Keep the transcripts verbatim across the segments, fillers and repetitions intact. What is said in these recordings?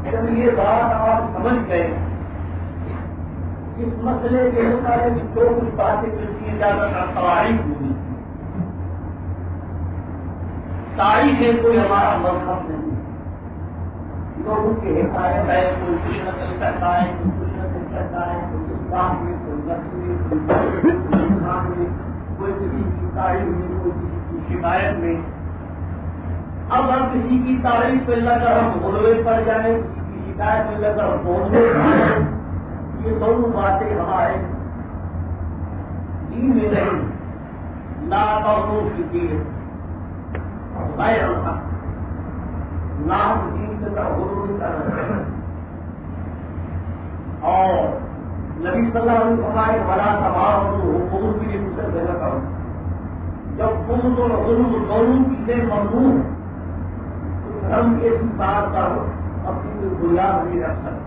جب یہ بات آپ سمجھ گئے اس مسئلے کے مطابق جو کچھ باتیں ملتی ہیں زیادہ تر تاریخ ہوئی تاریخ ہے کوئی ہمارا مذہب نہیں لوگوں کی حکایت ہے کوئی کچھ نقل کرتا ہے کوئی کچھ نقل کرتا ہے کوئی اسلام میں کوئی نقل میں کوئی اسلام میں کوئی کسی کی تعریف میں کوئی کسی کی شکایت میں اب ہم کسی کی تعریف پہ لگ کر ہم غلوے پڑ جائیں کسی کی شکایت میں لگ کر بولنے پڑیں یہ دونوں باتیں ہمارے دین میں نہیں لا تغلو فی الدین غیر الحق نام دین کے طرح غلو کرنا اور نبی صلی اللہ علیہ وسلم بڑا سوال حکومت بھی ان سے دینا کروں جب حکومت اور غلو دونوں چیزیں ممنوع ہیں تو ہم اس بات پر اپنی بنیاد نہیں رکھ سکتے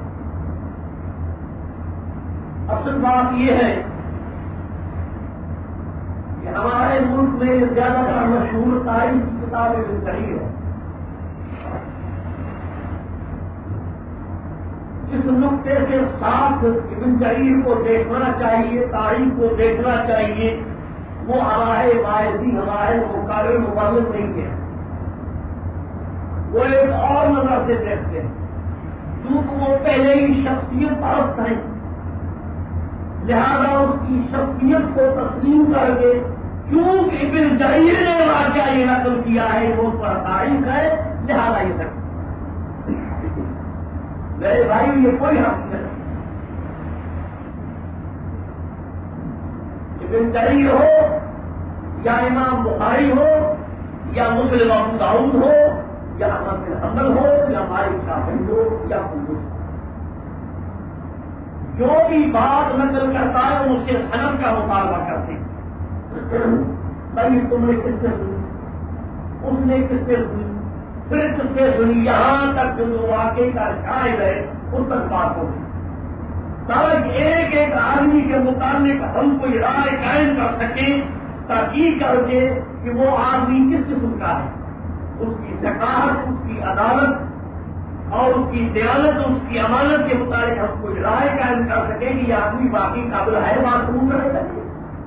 اصل بات یہ ہے کہ ہمارے ملک میں زیادہ تر مشہور تاریخ کی کتابیں صحیح ہے اس نقطے کے ساتھ ابن جریر کو دیکھنا چاہیے تاریخ کو دیکھنا چاہیے وہ ہمارے باعثی ہمارے مقابل مبلغ نہیں ہے وہ ایک اور نظر سے دیکھتے ہیں کیونکہ وہ پہلے ہی شخصیت پرست ہیں لہذا اس کی شخصیت کو تسلیم کر کے کیونکہ ابن جریر نے واقعہ یہ نقل کیا ہے وہ اس پر تاریخ ہے لہذا یہ سکتا میرے بھائی یہ کوئی حق نہیں ابن جریر ہو یا امام بخاری ہو یا مسلم ابو داؤد ہو یا احمد بن حنبل ہو یا مالک شافعی ہو یا کوئی جو بھی بات نقل کرتا ہے اس کے صنعت کا مطالبہ کرتے ہیں بھائی تم نے کس سے سنی اس نے کس سے سنی پھر کس سے سنی یہاں تک جو واقعے کا شاہد ہے اس تک بات ہوگی تاکہ ایک ایک آدمی کے متعلق ہم کوئی رائے قائم کر سکیں تحقیق کر کے کہ وہ آدمی کس قسم کا ہے اس کی ثقافت اس کی عدالت اور اس کی دیانت اس کی امانت کے مطابق ہم کوئی رائے قائم کر سکیں کہ یہ آدمی باقی قابل ہے بات قبول کرے سکے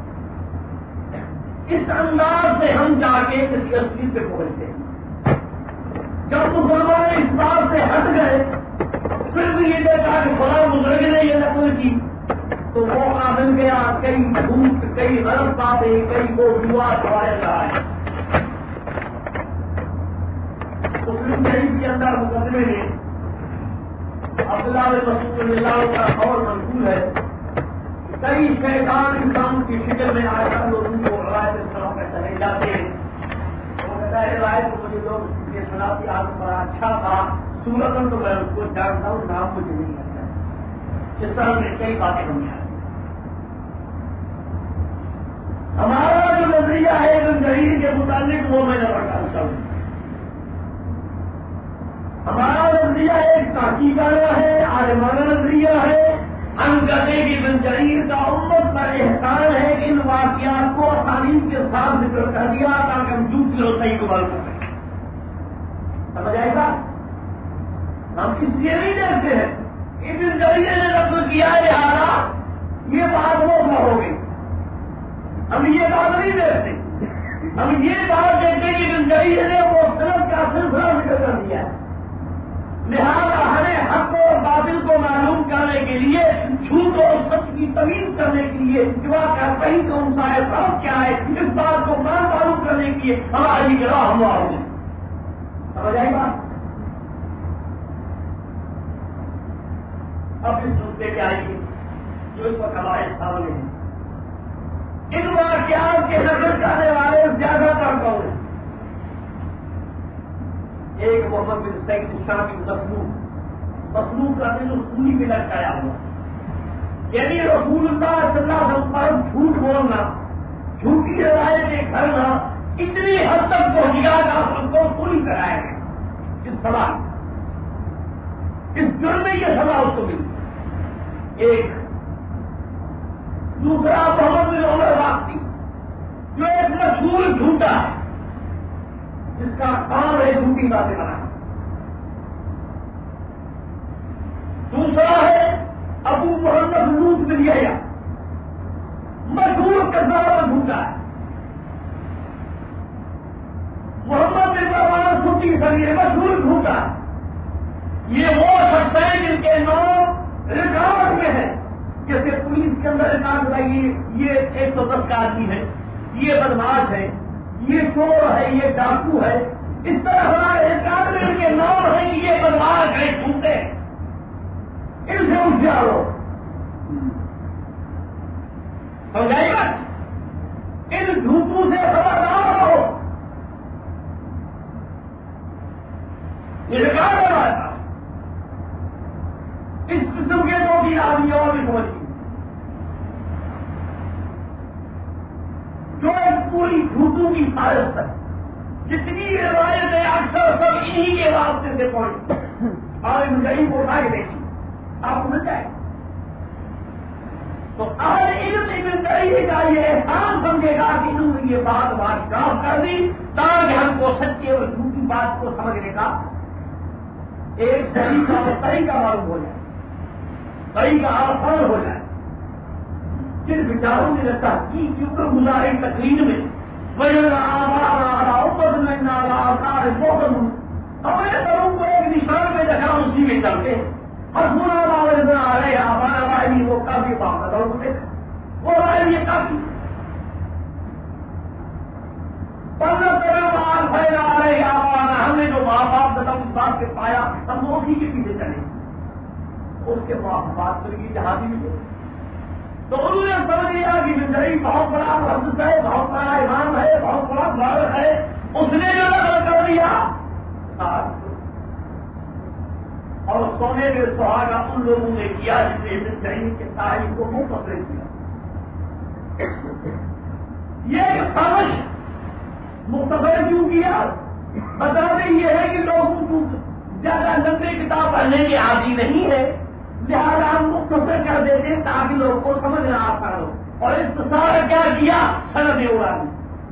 اس انداز سے ہم جا کے کسی اصلی پہ پہنچتے ہیں جب مسلمان اس بات سے ہٹ گئے پھر بھی یہ دیکھا کہ فلاں بزرگ نے یہ نقل کی تو وہ آدم گیا کئی جھوٹ کئی غلط باتیں کئی وہ مواد چھوڑا رہا ہے مسلم شریف کے اندر مقدمے میں عبداللہ بن مسعود رضی اللہ کا قول منقول ہے کئی شیطان انسان کی شکل میں آ کر لوگوں کو روایت اسلام میں چلے جاتے ہیں وہ کہتا ہے روایت کو مجھے لوگ یہ سناتی آدمی بڑا اچھا تھا سورتن تو میں اس کو جانتا ہوں نام مجھے نہیں آتا اس طرح سے کئی باتیں ہم آئی ہمارا جو نظریہ ہے ابن جریر کے متعلق وہ میں نے بتاتا ہوں ہمارا نظریہ ایک تحقیقانہ ہے عالمانہ نظریہ ہے ہم کہتے ہیں کہ ابن جریر کا امت پر احسان ہے کہ ان واقعات کو آسانی کے ساتھ ذکر کر دیا تاکہ ہم جھوٹ اور صحیح کو بال کر سکیں سمجھ آئے گا ہم اس لیے نہیں دیکھتے ہیں ابن جریر نے نقل کیا لہٰذا یہ بات وہ ہو گئی ہم یہ بات نہیں دیکھتے ہم یہ بات دیکھتے ہیں کہ ابن جریر نے وہ سند کا سلسلہ ذکر کر دیا ہے لہٰذا ہمیں حق اور باطل کو معلوم کرنے کے لیے جھوٹ اور سچ کی تمیز کرنے کے لیے جو کہیں کون سا ہے سب کیا ہے اس بات کو مان معلوم کرنے کے لیے ہماری گراہ ہم آؤ گے سمجھ آئے گا اب اس نقطے کے آئیں گے جو اس وقت ہمارے سامنے ہیں ان واقعات کے نظر کرنے والے زیادہ تر کون ہیں ایک محمد بن سعید شامی مصنوع مصنوع کا دل سوئی میں لٹکایا ہوا یعنی رسول اللہ صلی اللہ علیہ وسلم پر جھوٹ بولنا جھوٹی روایتیں کرنا اتنی حد تک پہنچ گیا کہ آپ ہم کو پوری کرائے گئے اس سوال اس جرم میں یہ سزا اس کو ملی ایک دوسرا محمد بن عمر واقعی جو ایک مشہور جھوٹا ہے جس کا کام ہے جھوٹی باتیں بنانا دوسرا ہے ابو محمد لوط بن یحییٰ، مشہور کذاب اور جھوٹا ہے۔ محمد بن مروان چھٹی سنگی مشہور جھوٹا ہے۔ یہ وہ شخص ہیں جن کے نام ریکارڈ میں ہے، جیسے پولیس کے اندر ریکارڈ لگائی یہ ایک سو دس کا آدمی ہے، یہ بدماش ہے، یہ چور ہے، یہ ڈاکو ہے، اس طرح ہمارے ریکارڈ میں ان کے نام ہے کہ یہ بدماش ہے، جھوٹے ہیں، ان سے ہوشیار ہو۔ سمجھائی بات؟ ان جھوٹوں سے خبردار ہو۔ یہ ریکارڈ ہے ہمارے پاس۔ اس قسم کے دو تین آدمی اور بھی سمجھتی جو ایک پوری جھوٹوں کی فہرست ہے، جتنی روایتیں اکثر سب انہی کے واسطے سے پہنچ اور ان غریب کو اٹھا کے دیکھی آپ کو مل جائے۔ تو اہل علم ابن تیمیہ کا یہ احسان سمجھے گا کہ انہوں نے یہ بات بات صاف کر دی تاکہ ہم کو سچے اور جھوٹی بات کو سمجھنے کا ایک طریقہ اور طریقہ معلوم ہو جائے، طریقہ آسان ہو جائے۔ جن بیچاروں نے رکھا کی کیونکہ گزارے تقریر میں ہمیں کروں کو ایک نشان میں دیکھا اسی میں چلتے اور سنا آ رہے ہمارا رائے وہ کافی بات کرو وہ رائے یہ کافی پندرہ طرح بار پھیلا آ رہے آوانا ہم نے جو ماں باپ قدم اس بات کے پایا ہم وہ اسی کے پیچھے چلے اس کے بعد بات کر کی جہازی بھی تو انہوں نے سمجھ لیا کہ بندری بہت بڑا محدث ہے، بہت بڑا امام ہے، بہت بڑا بارک ہے، اس نے جو نقل کر دیا اور سونے میں سہاگا ان لوگوں نے کیا جس نے بندری کے تاریخ کو منہ پکڑے کیا۔ یہ سمجھ مختصر کیوں کیا؟ بتاتے یہ ہے کہ لوگوں کو زیادہ لمبی کتاب پڑھنے کے عادی نہیں ہے، لہٰذا ہم مختصر کر دیتے تاکہ لوگوں کو سمجھنا آسان ہو، اور اختصار کیا کیا؟ سند اڑا دی،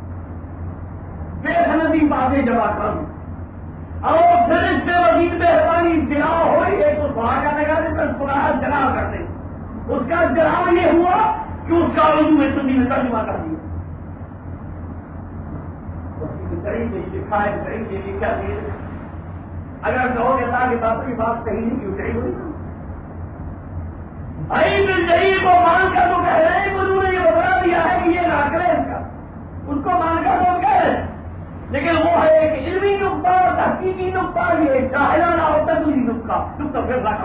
بے سندی باتیں جمع کر دی اور پھر اس سے مزید مہربانی جلا ہوئی ایک تو سہاگا لگا دے کر سراہ جلا کر دے۔ اس کا جلا یہ ہوا کہ اس کا اردو میں سندھی میں ترجمہ کر دیا۔ لکھا ہے صحیح لکھا دے اگر کہو کہ اللہ کے بات کی بات صحیح نہیں کیوں صحیح ہوئی بھائی بن صحیح کو مان کر تو کہہ رہے ہیں انہوں نے یہ بتا دیا ہے کہ یہ نہ کرے اس کا ان کو مان کر تو کہہ رہے لیکن وہ ہے ایک علمی نقطہ اور تحقیقی نقطہ یہ جاہلانہ اور تدریجی نقطہ نقطہ پھر رکھا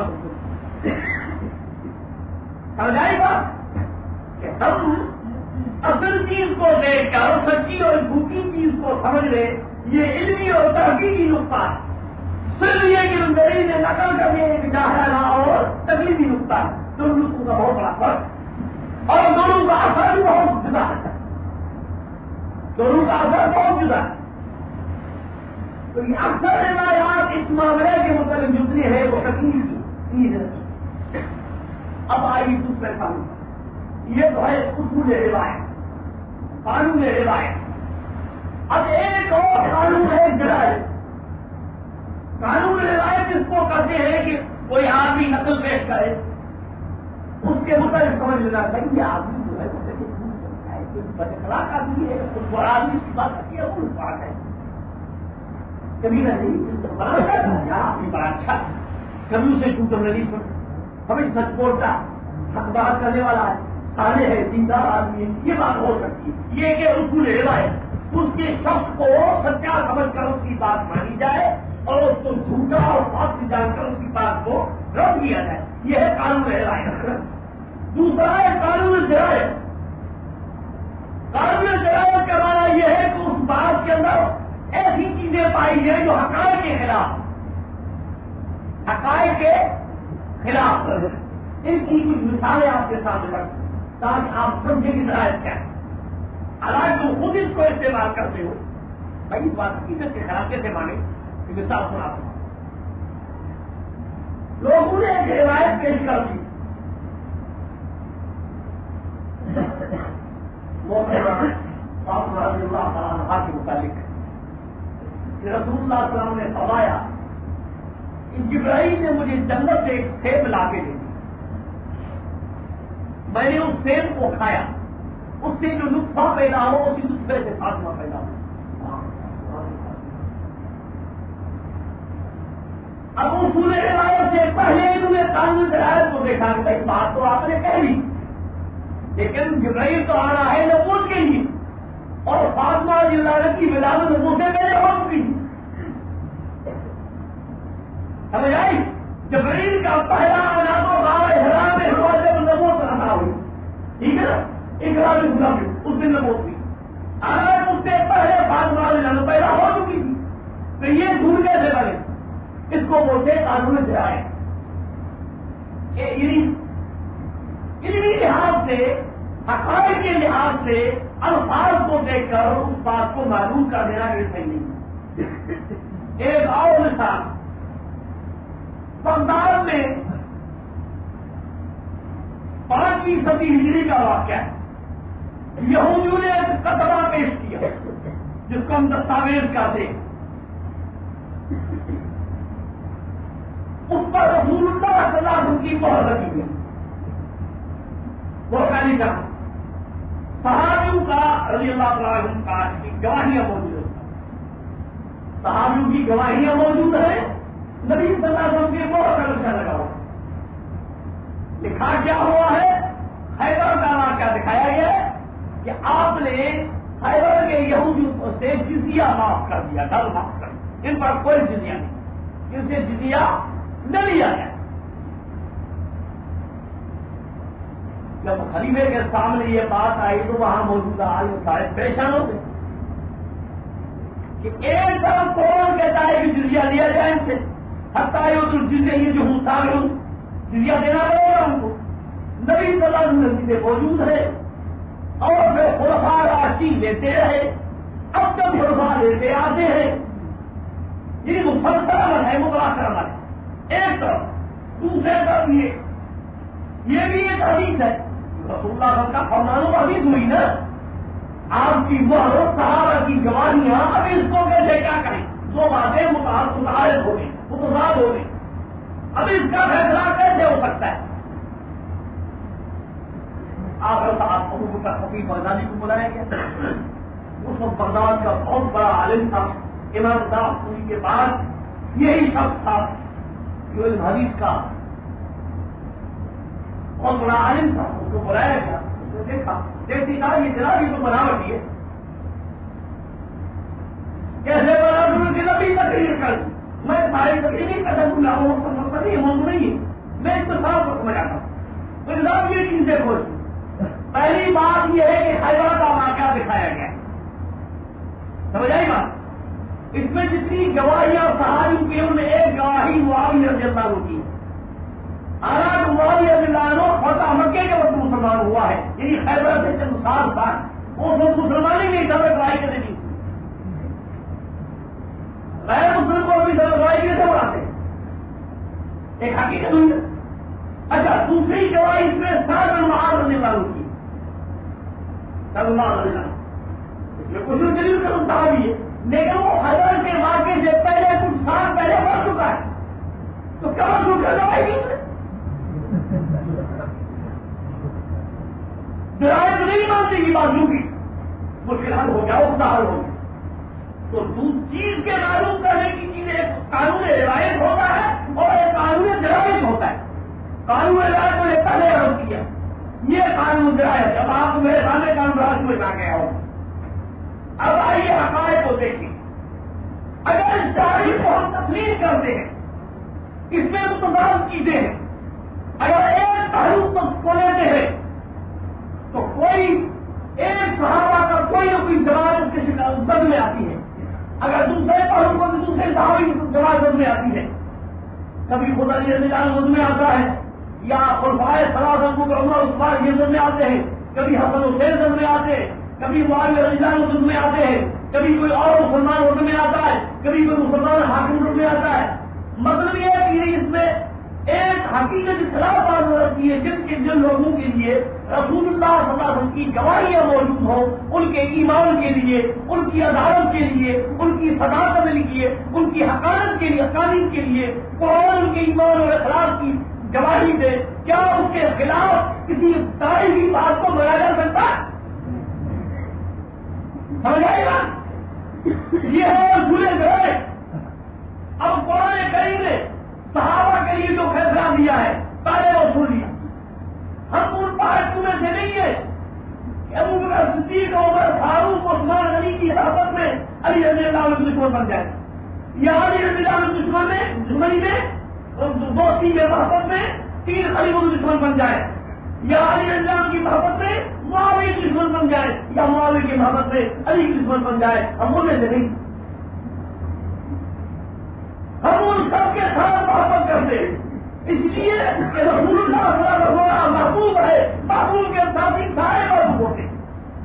سمجھائی بات کہ ہم اصل چیز کو دیکھ کر سچی اور جھوٹی چیز کو سمجھ لے یہ علمی اور تحقیقی نقطہ ہے۔ صرف یہ کہ بندری نے نقل کر دیا ایک جاہلانہ اور تدریجی نقطہ ہے، دونوں نقطوں کا بہت بڑا فرق اور دونوں کا اثر بھی بہت جدا ہے، دونوں کا اثر بہت جدا ہے۔ تو یہ اکثر روایات اس معاملے کے متعلق جتنی ہے وہ تکلیف کی۔ اب آئی دوسرے قانون، یہ تو ہے اصول روایت، قانون روایت۔ اب ایک اور قانون ہے جرائم۔ قانون روایت اس کو کہتے ہیں کہ کوئی آدمی نقل پیش کرے اس کے متعلق سمجھ لینا چاہیے یہ آدمی جو ہے بدخلاق آدمی ہے، اس پر آدمی کی بات کرتی ہے وہ بات ہے کبھی نہ نہیں آدمی بڑا اچھا کبھی اسے ٹوٹر نہیں سن ہمیں سچ بولتا حق بات کرنے والا ہے، صالح ہے، دیندار آدمی ہے، یہ بات ہو سکتی ہے۔ یہ کہ اصول روایت اس کے شخص کو سچا سمجھ کر اس کی بات مانی جائے اور اس کو جھوٹا اور فاسد جان کر اس کی بات کو رد کیا جائے، یہ ہے قانون روایت۔ دوسرا ہے قانون جرائم۔ قانون جرائم کا معنی یہ ہے کہ اس بات کے اندر ایسی چیزیں پائی جائیں جو حقائق کے خلاف حقائق کے خلاف ان کی کچھ مثالیں آپ کے سامنے رکھ تاکہ آپ سمجھیں کہ جرائم کیا ہے۔ حالانکہ تم خود اس کو استعمال کرتے ہو بھائی اس بات حقیقت کے خلاف کیسے مانے کہ مثال سنا لوگوں نے ایک روایت پیش کر دی اللہ تعالیٰ کے متعلق کہ رسول اللہ صلی اللہ علیہ وسلم نے فرمایا جبرائیل نے مجھے جنت سے ایک سیب لا کے دے دی، میں نے اس سیب کو کھایا، اس سے جو نطفہ پیدا ہو اسی نطفے سے فاطمہ پیدا ہو۔ اب اصول روایت سے پہلے انہوں نے قانون رعایت کو دیکھا کہ بھائی بات تو آپ نے کہہ لی، لیکن جبرائیل تو آ رہا ہے نبوت کے لیے، اور فاطمہ رضی اللہ عنہا کی ولادت نبوت سے پہلے ہو چکی تھی۔ سمجھ آئی؟ جبرائیل کا پہلا آنا تو غار حرا میں ہوا جب نبوت عطا ہوئی، ٹھیک ہے نا، اقرا میں خدا میں اس دن نبوت ہوئی، اگر اس سے پہلے فاطمہ رضی اللہ عنہا پیدا ہو چکی تھی تو یہ دور کیسے بنے؟ اس کو بولتے قانون جرائم۔ علمی لحاظ سے، حقائق کے لحاظ سے الفاظ کو دیکھ کر اس بات کو معلوم کر دینا کہ صحیح نہیں۔ ایک اور مثال، بغداد میں پانچویں صدی ہجری کا واقعہ ہے۔ یہودیوں نے ایک کتبہ پیش کیا جس کو ہم دستاویز کہتے ہیں، اس پر رسول اللہ صلی اللہ علیہ وسلم کی مہر لگی ہے۔ وہ کہانی کا صحابیوں کا رضی اللہ تعالیٰ عنہ کا گواہیاں موجود ہیں، صحابیوں کی گواہیاں موجود ہیں، نبی صلی اللہ علیہ وسلم کی مہر کا لگا لگا ہوا۔ لکھا کیا ہوا ہے؟ خیبر کا واقعہ دکھایا گیا ہے کہ آپ نے خیبر کے یہودیوں سے جزیہ معاف کر دیا، ڈر معاف کر دیا، ان پر کوئی جزیہ نہیں، ان سے جزیہ نہ لیا گیا۔ جب خلیفے کے سامنے یہ بات آئی تو وہاں موجودہ عالم صاحب پریشان ہو گئے کہ ایک طرف کون کہتا ہے کہ جزیہ لیا جائے ان سے، حتیٰ یہ جزیہ یہ جو حسان ہوں جزیہ دینا پڑے گا ان کو۔ نبی صلی اللہ علیہ وسلم سے موجود ہے اور پھر خلفاء راشدین لیتے رہے، اب تک خلفاء لیتے آتے ہیں، یہ مسلسل عمل ہے، متواتر عمل ہے ایک طرف۔ دوسرے طرف یہ یہ بھی ایک حدیث ہے، رسول اللہ صلی اللہ علیہ وسلم کا فرمان و حدیث ہوئی نا، آپ کی مہر صحابہ کی گواہیاں، اب اس کو کیسے کیا کہیں؟ دو باتیں متعارف ہو گئی، متضاد ہو گئی، اب اس کا فیصلہ کیسے ہو سکتا ہے؟ آخر صاحب ابو بکر خطیب بغدادی کو بلایا گیا، اس وقت بغداد کا بہت بڑا عالم تھا، امام صاحب ہوئی کے بعد یہی شخص تھا جو اس حدیث کا بہت بڑا عالم تھا، اس کو بلایا گیا، اس نے دیکھا دیکھتی تھا یہ جناب یہ تو بناوٹی ہے، کیسے بنا دوں کہ نبی تقریر کر دوں، میں ساری تقریر نہیں کر سکوں گا، وہ مطلب نہیں موضوع نہیں ہے، میں اتصال کو سمجھاتا ہوں۔ تو جناب یہ چیزیں کھول، پہلی بات یہ ہے کہ خیبر کا واقعہ دکھایا گیا، سمجھ آئی بات؟ اس میں جتنی گواہیاں صحابیوں کی ان میں ایک گواہی معاویہ رضی اللہ عنہ کی، حالانکہ معاویہ رضی اللہ عنہ فتح مکے کے وقت مسلمان ہوا ہے، یعنی خیبر سے چند سال بعد، وہ سب مسلمان ہی نہیں سب گواہی کے دیں، غیر مسلم کو بھی سب گواہی کیسے بڑھاتے ہیں؟ ایک حقیقت ہوئی ہے۔ اچھا دوسری گواہی اس میں سعد بن معاذ رضی اللہ عنہ کی، سعد بن معاذ رضی اللہ عنہ اس میں کچھ دلیل کا صحابی ہے، لیکن وہ خیبر کے واقعے سے پہلے کچھ سال پہلے بڑھ چکا ہے، تو کیا مطلب گواہی کی درائت نہیں مانتی کی بازو کی، مشکل حل ہو گیا، وہ حل ہو گیا۔ تو دوسری چیز کے معلوم کرنے کی چیز ایک قانون روایت ہوتا ہے اور ایک قانون درائت ہوتا ہے۔ قانون روایت میں نے پہلے عرض کیا، یہ قانون درائت، اب آپ میرے سامنے قانون راج میں آ گیا ہو۔ اب آئیے حقائق کو دیکھیں، اگر اس تاریخ کو ہم تسلیم کرتے ہیں، اس میں متضاد چیزیں ہیں، اگر ایک پہلو کو لیتے ہیں تو کوئی ایک صحابہ کا کوئی نہ کوئی جواب اس کے زد میں آتی ہے، اگر دوسرے پہلو کو دوسرے صحابی کی جواب زد میں آتی ہے، کبھی خدا رضی اللہ عنہ زد میں آتا ہے، یا خلفائے ثلاثہ کو عمر عثمان یہ زد میں آتے ہیں، کبھی حسن حسین زد میں آتے ہیں، کبھی معاویہ رضی اللہ عنہ زد میں آتے ہیں، کبھی کوئی اور مسلمان زد میں آتا ہے، کبھی کوئی مسلمان حاکم زد میں آتا ہے۔ مطلب یہ ہے کہ اس میں ایک حقیقت خلاف بات رکھتی ہے جن کے جن لوگوں کے لیے رسول اللہ صلی اللہ علیہ وسلم کی گواہیاں موجود ہوں، ان کے ایمان کے لیے، ان کی عدالت کے لیے، ان کی صداقت کے لیے، ان کی حقانت کے لیے، حقانیت کے لیے قرآن ان کے ایمان اور اخلاق کی گواہی دے، کیا اس کے خلاف کسی تاریخی بات کو بنایا جا سکتا؟ سمجھائے گا؟ یہ ہے رسول گئے۔ اب قرآن کریم نے صحابہ کے لیے جو فیصلہ دیا ہے پہلے رسول دیا، ہم ان پارٹیوں میں سے نہیں ہے کہ ابو بکر صدیق عمر فاروق عثمان علی کی حرکت میں علی رضی اللہ عنہ دشمن بن جائے، یا علی رضی اللہ عنہ دشمن میں دشمنی میں دوستی میں محبت میں تین خلیفوں دشمن بن جائے، یا علی رضی اللہ عنہ کی محبت میں معاویہ کی دشمن بن جائے، یا معاویہ کی محبت میں علی کی دشمن بن جائے، ہم ان میں سے نہیں، ہم ان سب کے ساتھ محبت کرتے ہیں، اس لیے کہ رسول اللہ صلی اللہ علیہ وسلم محبوب ہے، محبوب کے ساتھی سارے محبوب ہوتے ہیں۔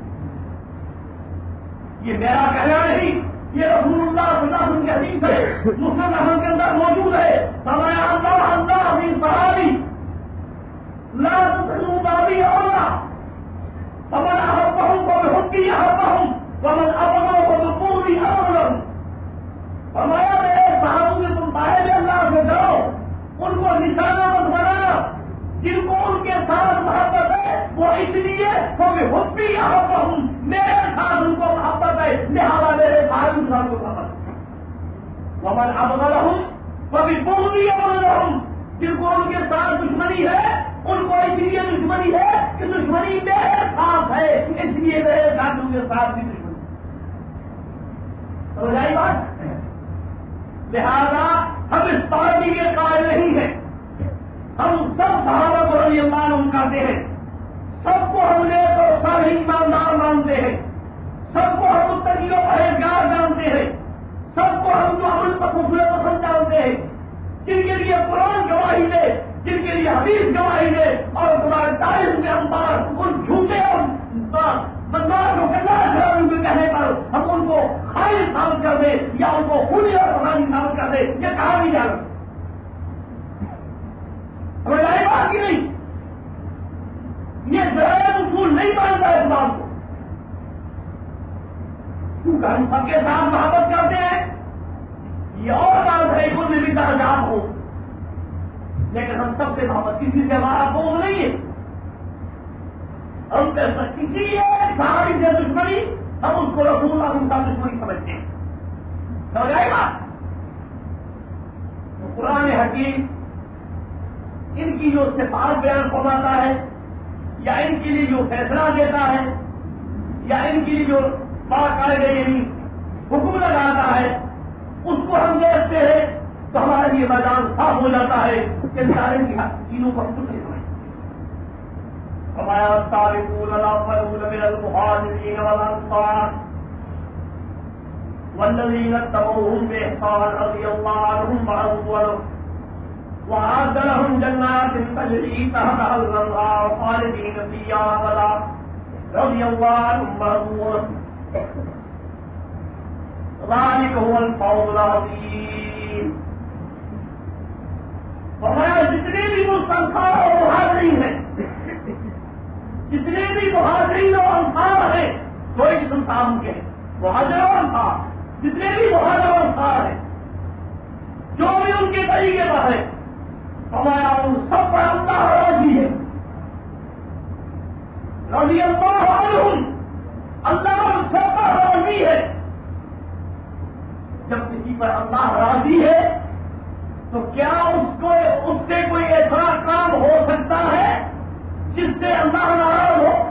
یہ میرا کہنا نہیں، یہ رسول اللہ صلی اللہ علیہ وسلم کی حدیث ہے، مسلم احمد کے اندر موجود ہے، فرمایا اللہ اللہ فی صحابی لا تسلوا بابی اولا فمن احبهم فبحبی احبهم ومن ابغضهم فبغضی ابغضهم۔ فرمایا میرے صحابوں میں تم صاحب اللہ سے ڈرو، ان کو نشانہ مت بنانا، جن کو ان کے ساتھ محبت ہے وہ اس لیے فبحبی احبهم، میرے ساتھ ان کو محبت ہے لہذا میرے صحابوں کے ساتھ محبت ہے، ومن ابغضهم فبغضی ابغضهم، جن کو ان کے ساتھ دشمنی ہے ان کو اس لیے دشمنی ہے کہ دشمنی میرے ساتھ ہے، اس لیے میرے ساتھوں کے ساتھ بھی دشمنی۔ سمجھ آئی بات؟ لہذا ہم اس پارٹی کے قائل نہیں ہیں، ہم سب صحابہ کو رضی اللہ عنہم کہتے ہیں، سب کو ہم نے تو سب ایماندار مانتے ہیں، سب کو ہم متقی و پرہیزگار جانتے ہیں، سب کو ہم جو عمل پسند جانتے ہیں، جن کے لیے قرآن گواہی دے، جن کے لیے حدیث گواہی دے، اور تمہارے تاریخ میں انبار ان جھوٹے اور بدماش کو کہنے پر ہم ان کو خالص ثابت کر دیں یا ان کو خونی اور پرانی ثابت کر دیں، یہ کہا نہیں جا رہا، ہمیں لائے بات کی نہیں، یہ ذرائع اصول نہیں مانتا ہے اس بات کو، کیونکہ ہم سب کے ساتھ محبت کرتے ہیں، یہ اور بات ہے ان میں بھی درجات ہو، لیکن ہم سب سے محبت کسی سے ہمارا بوجھ نہیں ہے، ہم کسی ایک صحابی سے دشمنی ہم اس کو رسول اللہ ان کا دشمنی سمجھتے ہیں، سمجھ آئے گا؟ تو قرآن حکیم ان کی جو صفات بیان فرماتا ہے یا ان کے لیے جو فیصلہ دیتا ہے یا ان کے لیے جو باقاعدہ یعنی حکم لگاتا ہے اس کو ہم دیکھتے ہیں تو ہمارے لیے میدان صاف ہو جاتا ہے کہ سارے چیزوں کو ہم کچھ نہیں سمجھتے۔ فرمایا السابقون الاولون من المہاجرین والانصار والذین اتبعوهم بإحسان رضی اللہ عنہم ورضوا عنہ وأعد لهم جنات تجری تحتها الأنهار خالدین فیہا أبدا رضی اللہ عنہم ورضوا عنہ ذلک هو الفوز العظیم۔ فرمایا جتنے بھی مستنصار اور مہاجرین ہیں، جتنے بھی مہاجرین اور انصار ہیں، کوئی قسم کام کے ہیں مہاجر اور انصار، جتنے بھی مہاجر اور انصار ہیں، جو بھی ان کے طریقے پر ہے، فرمایا ان سب پر اللہ راضی ہے، رضی اللہ عنہم، اللہ ان سب پر راضی ہے۔ جب کسی پر اللہ راضی ہے تو کیا اس کو اس سے کوئی ایسا کام ہو سکتا ہے جس سے اللہ ناراض ہو؟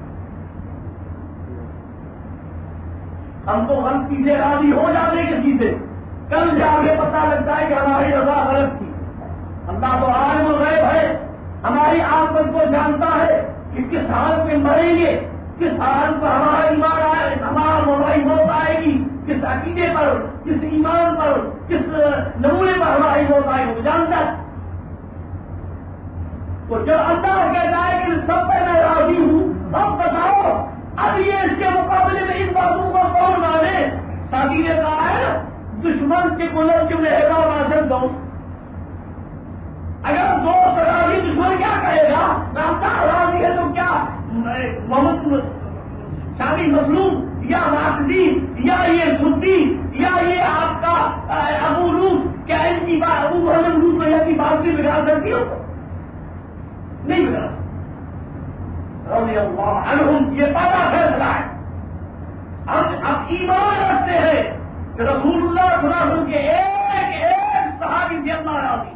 ہم تو غلطی سے راضی ہو جاتے کسی سے، کل جا کے پتہ لگتا ہے کہ ہماری رضا غلط تھی۔ اللہ تو عالم الغیب ہے، ہماری عاقبت کو جانتا ہے کہ کس حال میں مریں گے، کس حال پر ہمارا ایمان آئے، ہمارا مولائی موت آئے گی، کس عقیدے پر، کس ایمان پر، کس نمونے پر ہماری موت آئے گی جانتا ہے۔ تو جب اللہ کہتا ہے کہ سب پہ میں راضی ہوں، اب بتاؤ اب یہ اس کے مقابلے میں ان باتوں کو کون مانے؟ ساتھی نے کہا ہے دشمن کے گلر کے لہرا ناصر دو، اگر یہ سنی یا یہ آپ کا ابو لوط، کیا ان کی بات ابو محمد لوط میں کی بات بھی بگاڑ سکتی ہو؟ نہیں بگاڑ رضی اللہ عنہم، یہ پہلا فیصلہ ہے. ہم اب ایمان رکھتے ہیں کہ رسول اللہ صلی اللہ علیہ وسلم کے ایک ایک صحابی سے اللہ راضی.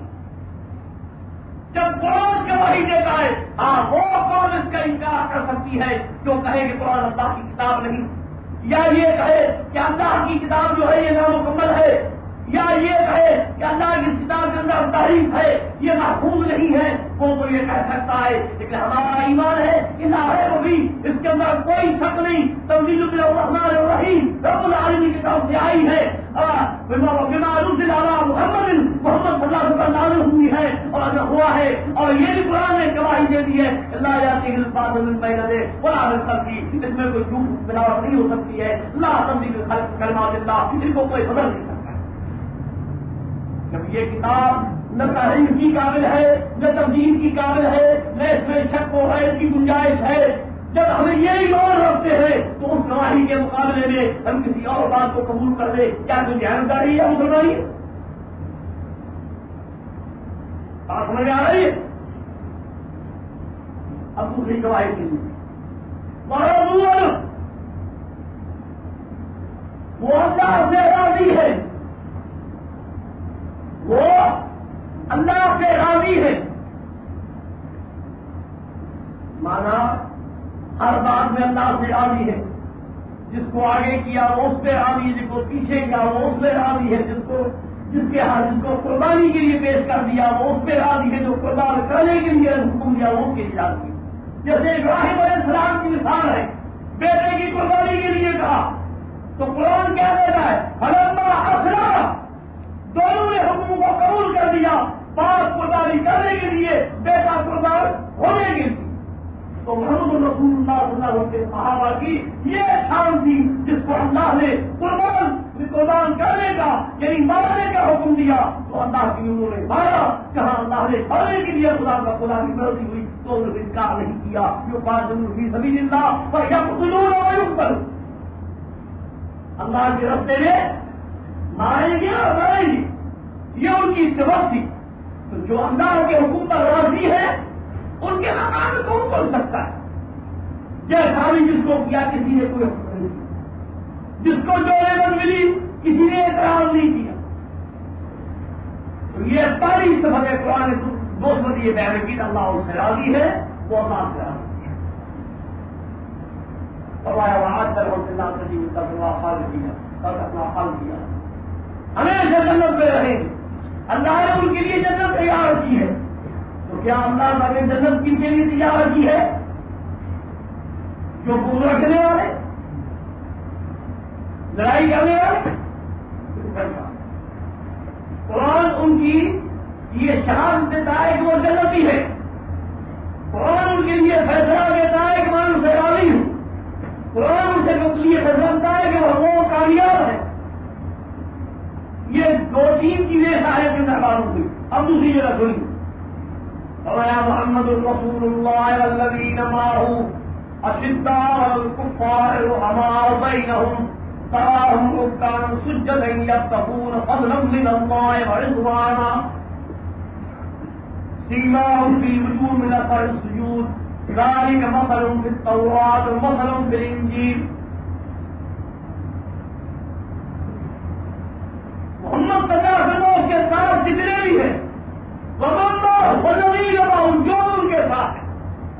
جب قرآن کے وحی دیتا ہے، ہاں وہ کون اس کا انکار کر سکتی ہے جو کہے کہ قرآن اللہ کی کتاب نہیں، یا یہ کہے کہ اللہ کی کتاب جو ہے یہ نامکمل ہے، یا یہ کہے کہ اللہ کی کتاب کے اندر تحریف ہے، یہ محفوظ نہیں ہے، وہ تو یہ کہہ سکتا ہے. لیکن ہمارا ایمان ہے کہ نہ ہے وہ بھی، اس کے اندر کوئی شک نہیں. تنزیل من الرحمن الرحیم، رب العالمین کی طرف سے آئی ہے، بما نزل علی محمد، محمد صلی اللہ علیہ وسلم نازل ہوئی ہے اور اگر ہوا ہے. اور یہ بھی قرآن نے گواہی دے دی ہے، لا یأتیہ الباطل من بین یدیہ ولا من خلفہ، اس میں کوئی جھوٹ ملاوٹ نہیں ہو سکتی ہے. لا تبدیل کلمات اللہ، اس کو کوئی بدل نہیں سکتا. جب یہ کتاب نہ تحریر کی قابل ہے، نہ تبدیل کی قابل ہے، نہ اس میں شک و حیرت کی گنجائش ہے، جب ہم یہ ایمان رکھتے ہیں تو اس گواہی کے مقابلے میں ہم کسی اور بات کو قبول کر دیں، کیا کوئی جانکاری ہے مسلمانی؟ بات سمجھ آ رہی ہے؟ اب دوسری گواہی کے لیے وہ اللہ سے راضی ہے، وہ اللہ سے راضی ہے. مانا ہر بات میں اللہ سے راضی ہے. جس کو آگے کیا وہ اس پہ راضی ہے، جس کو پیچھے کیا وہ اس پہ راضی ہے، جس کو جس کے ہاتھ جس کو قربانی کے لیے پیش کر دیا وہ اس پہ راضی ہے، جو قربان کرنے کے لیے حکم دیا وہ اس کے لیے راضی ہے. جیسے ابراہیم علیہ السلام کی مثال ہے، بیٹے کی قربانی کے لیے کہا تو قرآن کیا دیتا ہے، فلما اسلم، دونوں نے حکم کو قبول کر دیا، باپ قربانی کرنے کے لیے، بیٹا قربان ہونے کے لیے. تو محمد رسول اللہ صلی اللہ علیہ وسلم کے صحابہ کی یہ شان تھی جس کو اللہ نے قربان قربان کرنے کا یعنی مارنے کا حکم دیا تو اللہ کی انہوں نے مارا. جہاں اللہ نے مرنے کے لیے خدا کا خدا کی مرضی ہوئی تو انہوں نے انکار نہیں کیا. جو قاتل فی سبیل اللہ فیقتلون ویقتلون، اللہ کے راستے میں ماریں گے اور ماریں گے، یہ ان کی صفت تھی. تو جو اللہ کے حکم پر راضی ہے ان کے مقام میں کون بول سکتا ہے؟ جیسا بھی جس کو کیا کسی نے کوئی حکم نہیں کیا، جس کو جو نعمت ملی کسی نے اعتراض نہیں کیا. تو یہ پہلی صفت ہے قرآن دو صفت یہ بیان کی، اللہ اس سے راضی ہے، وہ اللہ سے راضی ہے. فرمایا وعد اللہ تجیب تقوا خالدین، کل اپنا حال کیا ہمیشہ جنت میں رہیں. اللہ نے ان کے لیے جنت تیار کی ہے. تو کیا اللہ نے جنت کن کے لیے تیار کی ہے؟ جو پور رکھنے والے، لڑائی کرنے والے. قرآن ان کی یہ شان دیتا ہے کہ وہ جنتی ہے. قرآن ان کے لیے فیصلہ دیتا ہے کہ میں ان سے راضی ہوں. قرآن ان سے لیے فیصلہ دیتا ہے کہ وہ کامیاب ہے. یہ دو تین چیزیں شاید کے اندر معلوم ہوئی. اب دوسری جگہ سنی، فرمایا محمد رسول اللہ والذین معه اشداء علی الکفار رحماء بینہم تراہم رکعا سجدا یبتغون فضلا من اللہ ورضوانا سیماہم فی وجوہہم من اثر السجود ذلک مثل فی التوراۃ ومثل فی الانجیل. محمد صلی اللہ علیہ وسلم کے ساتھ جتنے بھی ہیں جو ان کے ساتھ ہیں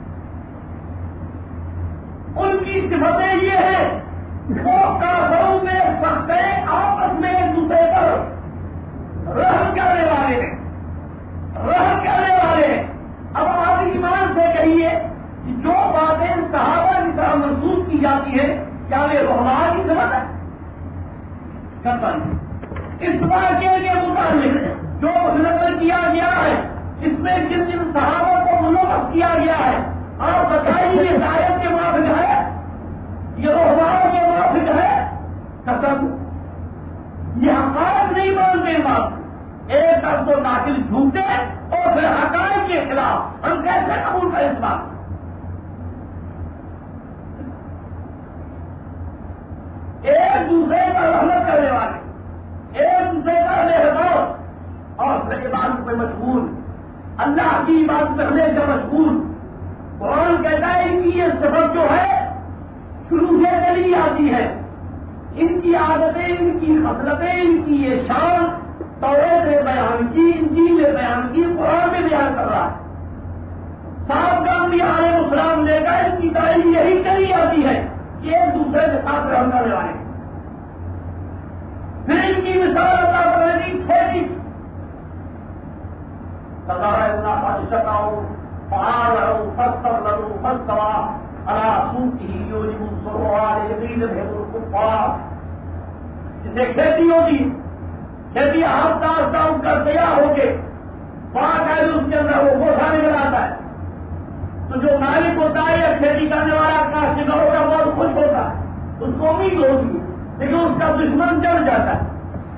ان کی صفتیں یہ ہے وہ کافروں میں سخت آپس میں ایک دوسرے پر رحم کرنے والے ہیں، رحم کرنے والے ہیں. اب آپ ایمان سے کہیے کہ جو باتیں صحابہ کی طرح محسوس کی جاتی ہے کیا وہ رحمان کی صفت ہے؟ کرتا نہیں. اس واقعے کے مطابق جو نقل کیا گیا ہے اس میں جن جن صحابہ کو منعقد کیا گیا ہے آپ بتائیے یہ آیت کے موافق ہے، یہ رحمان کے موافق ہے؟ قسم یہ حقائق نہیں مانتے. بات ایک طرف تو داخل جھوٹے اور پھر حقائق کے خلاف ہم کیسے قبول کریں اس بات؟ ایک دوسرے پر رحمت کرنے والے، ایک دوسرے کا مہربان اور پھر عبادت پہ مشغول، اللہ کی عبادت کرنے سے مشغول۔ قرآن کہتا ہے ان کی یہ صفت جو ہے شروع سے چلی آتی ہے، ان کی عادتیں، ان کی خصلتیں، ان کی یہ شان توریت نے بیان کی، انجیل نے بیان کی، قرآن میں بیان کر رہا ہے۔ صاحب کا انبیاء علیہ السلام نے کہا ان کی تعریف یہی چلی آتی ہے کہ ایک دوسرے کے ساتھ رحم کرنے والے۔ پھر ان کی مثال اللہ تعالیٰ نے کھیتی سزا اتنا خواہشتا ہوں پہاڑ ہوں ستر لڑوں ستوا جسے کھیتی ہوتی، کھیتی ہاتھ آستہ ان کا تیار ہو کے باغ ہے اس کے اندر وہ گوشا نکل آتا ہے، تو جو مالک ہوتا ہے یا کھیتی کرنے والا کاشتکار ہوتا ہے بہت خوش ہوتا ہے، اس کو امید ہوتی ہے، لیکن اس کا دشمن جل جاتا ہے۔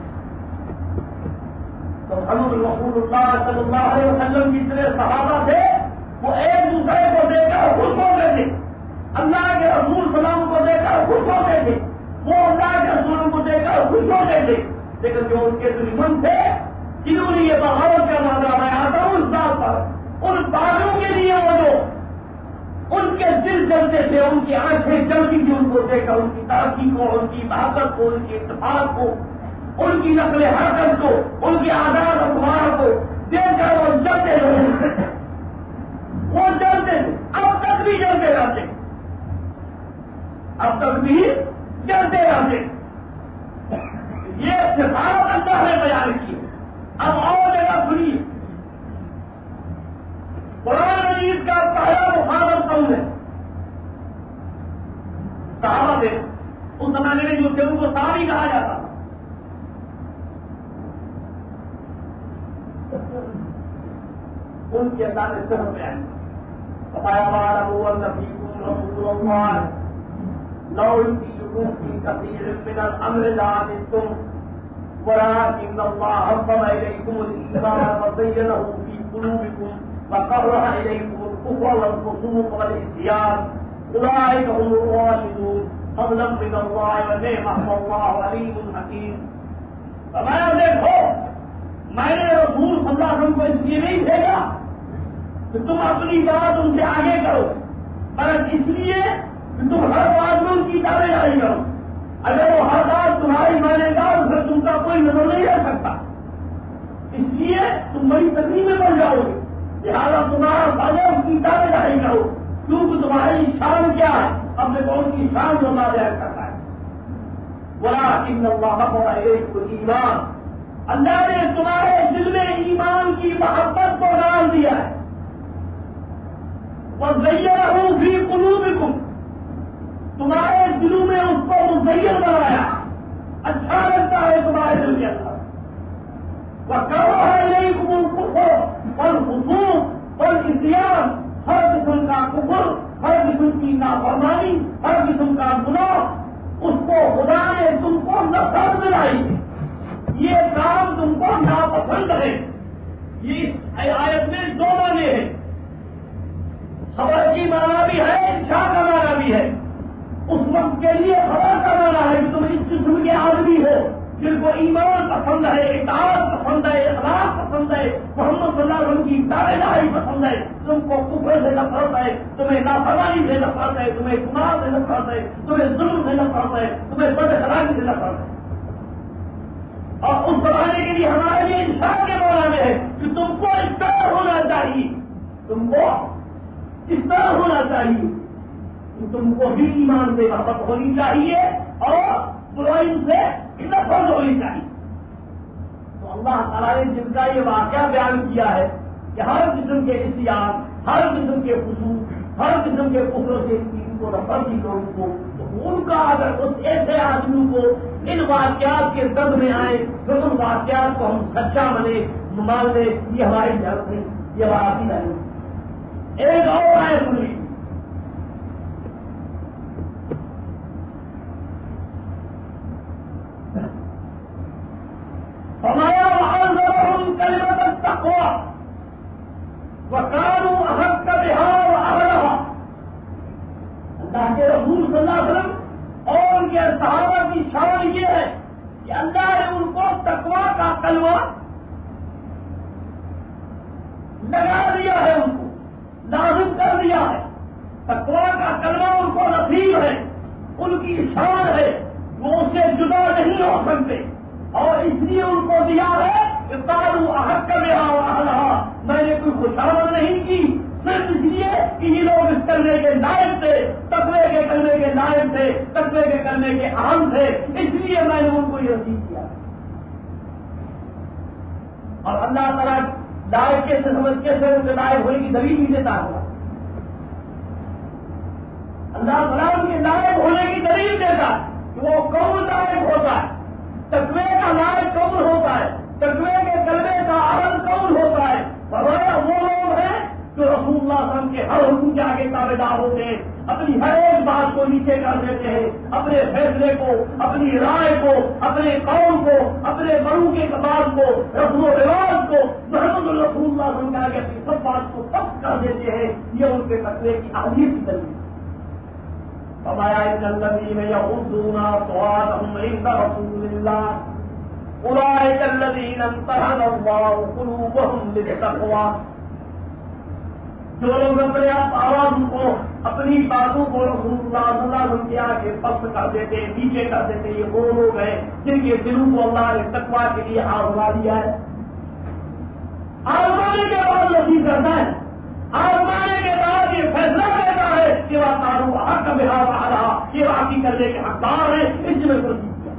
تو حضور رسول اللہ صلی اللہ علیہ وسلم کی طرح صحابہ تھے، وہ ایک دوسرے کو دیکھ کر خوش ہوتے تھے، اللہ کے رسول سلام کو دیکھ کر خوش ہوتے تھے، وہ اللہ کے رسول کو دیکھ کر خوش ہوتے تھے، لیکن جو ان کے دشمن تھے جنہوں نے یہ بغاوت کا معاملہ میں آتا ہوں اس بات پر، ان باتوں کے لیے وہ جو ان کے دل جلتے تھے، ان کی آنکھیں جلتی تھی ان کو دیکھ کر، ان کی ترقی کو، ان کی بہادر کو، ان کے اتفاق کو، ان کی نقل حرکت کو، ان کی آزاد اخبار کو دیکھ کر وہ جلتے رہے، وہ جلتے تھے، اب تک بھی جلتے رہتے، اب تک بھی جلتے رہتے۔ یہ صفات اللہ نے بیان کی۔ اب اور جگہ سنیے، قرآن مجید کا پہلا مخاطب کون ہے؟ صحابہ تھے، اس زمانے میں جو تھے ان کو صحابی کہا جاتا تھا۔ ان کے اللہ نے صرف بیان بتایا والا وہ نبی رسول اللہ لو يطيعون في كثير من الامر لعنتم ولكن الله حبب اليكم الايمان وزينه في قلوبكم وكره اليكم الكفر والفسوق والعصيان اولئك هم الراشدون فضلا من الله ونعمه والله عليم حكيم۔ فرمایا دیکھو میں نے رسول صلی اللہ علیہ وسلم کو اس لیے نہیں بھیجا کہ تم اپنی بات ان سے آگے کرو، بلکہ اس لیے کہ تم ہر بات میں ان کی دعوے جاری کرو۔ اگر وہ ہر بات تمہاری مانے گا اس میں تم کا کوئی نظر نہیں رہ سکتا، اس لیے تم بڑی تکلیف میں پڑ جاؤ گے، لہٰذا تمہارا فائدہ اس کی دعوے جاری کرو، کیونکہ تمہاری شان کیا ہے، اپنے کون کی شان جو بیان کرتا ہے۔ وَلَٰكِنَّ اللَّهَ حَبَّبَ إِلَيْكُمُ الْإِيمَانَ، اللہ نے تمہارے دل میں ایمان کی محبت کو ڈال دیا ہے۔ وَزَيَّنَهُ فِي قُلُوبِكُمْ، تمہارے دلوں میں اس کو مزین بنایا، اچھا لگتا ہے تمہارے دل کے اندر۔ وَكَرَهَ إِلَيْكُمُ الْكُفْرَ وَالْفُسُوقَ وَالْعِصْيَانَ، ہر قسم کا کفر، ہر قسم کی نافرمانی، ہر قسم کا گناہ، اس کو خدا نے تم کو نفرت دلائی، یہ کام تم کو ناپسند ہے۔ یہ آیت میں دو معنی ہے، خبر کی معنی بھی ہے، انشاء کا معنی بھی ہے۔ اس وقت کے لیے خبر کا معنی ہے کہ تم اس قسم کے آدمی ہو جن کو ایمان پسند ہے، اطاعت پسند ہے، اخلاق پسند ہے، محمد صلی اللہ علیہ وسلم کی دعوے داری پسند ہے، تم کو کفر سے نفرت ہے، تمہیں نافرمانی سے نفرت ہے، تمہیں گناہ سے نفرت ہے، تمہیں ظلم سے نفرت ہے، تمہیں بد اخلاقی سے نفرت ہے۔ اور اس زمانے کے لیے ہمارے لیے انسان کے مولا میں ہے کہ تم کو اس طرح ہونا چاہیے، تم کو اس طرح ہونا چاہیے کہ تم کو بھی ایمان سے محبت ہونی چاہیے اور برائی سے نفرت ہونی چاہیے۔ تو اللہ تعالیٰ نے جن کا یہ واقعہ بیان کیا ہے کہ ہر قسم کے احتیاط، ہر قسم کے خصوص، ہر قسم کے کفر سے ان کو نفرت کی لوگوں کو، تو ان کا اگر اس ایسے آدمیوں کو ان واقعات کے درد میں آئے تو ان واقعات کو ہم سچا بنے مان لیں، یہ ہماری ضرورت نہیں، یہ ہماری نہیں۔ ایک اور آئے سنی ہمارا وَأَنذَرَهُمْ كَلِمَةَ التَّقْوَىٰ وَكَانُوا أَحَقَّ بِهَا وَأَهْلَهَا۔ اللہ کے رسول صلی اللہ علیہ وسلم اور ان کے صحابہ کی لگا دیا ہے، ان کو لازم کر دیا ہے. تقویٰ کا کلمہ ان کو نصیب ہے، ان کی شان ہے، وہ اس سے جدا نہیں ہو سکتے. اور اس لیے ان کو دیا ہے کہ قالوا احق بها واهلها، میں نے کوئی خوشامد نہیں کی، صرف اس لیے کہ یہ لوگ اس کرنے کے لائق تھے، تقوی کے کرنے کے لائق تھے، تقوی کے کرنے کے اہم تھے، اس لیے میں نے ان کو یہ نصیب کیا. اور اللہ تعالیٰ لائق کے سے سمجھ کے سے ان کے لائق ہونے کی دلیل بھی دیتا ہے. اللہ تعالیٰ ان کے لائق ہونے کی دلیل دیتا ہے کہ وہ کون لائق ہوتا ہے، تقوی کا لائق کون ہوتا ہے، تقوی کے کلمے کا اہم کون ہوتا ہے. فرمایا وہ لوگ ہیں جو رسول اللہ صلی اللہ علیہ وسلم کے ہر حکم کے آگے تابع دار ہوتے ہیں، اپنی ہر ایک بات کو نیچے کر دیتے ہیں، اپنے فیصلے کو، اپنی رائے کو، اپنے قول کو، اپنے بڑوں کے کمال کو، رسم و رواج کو، محمد رسول اللہ صلی اللہ علیہ وسلم کے آگے اپنی سب بات کو سب کر دیتے ہیں. یہ ان کے تقوی کی اہمیت کی دلیل. فرمایا ان الذین یغضون اصواتهم عند رسول اللہ اولئک الذین امتحن اللہ قلوبهم للتقوی. جو لوگ اپنے آواز کو، اپنی باتوں کو رسول اللہ صلی اللہ علیہ وسلم کے آگے پست کر دیتے، نیچے کر دیتے، یہ وہ لوگ ہیں جن کے دلوں کو اللہ نے تقوی کے لیے آزما دیا ہے. آزمانے کے بعد نصیب کرتا ہے، آزمانے کے بعد یہ فیصلہ کرتا ہے کہ وہ تعلق حق کا بہار آ رہا، یہ واقعی کرنے کے حقدار ہے، اس میں نصیب کیا.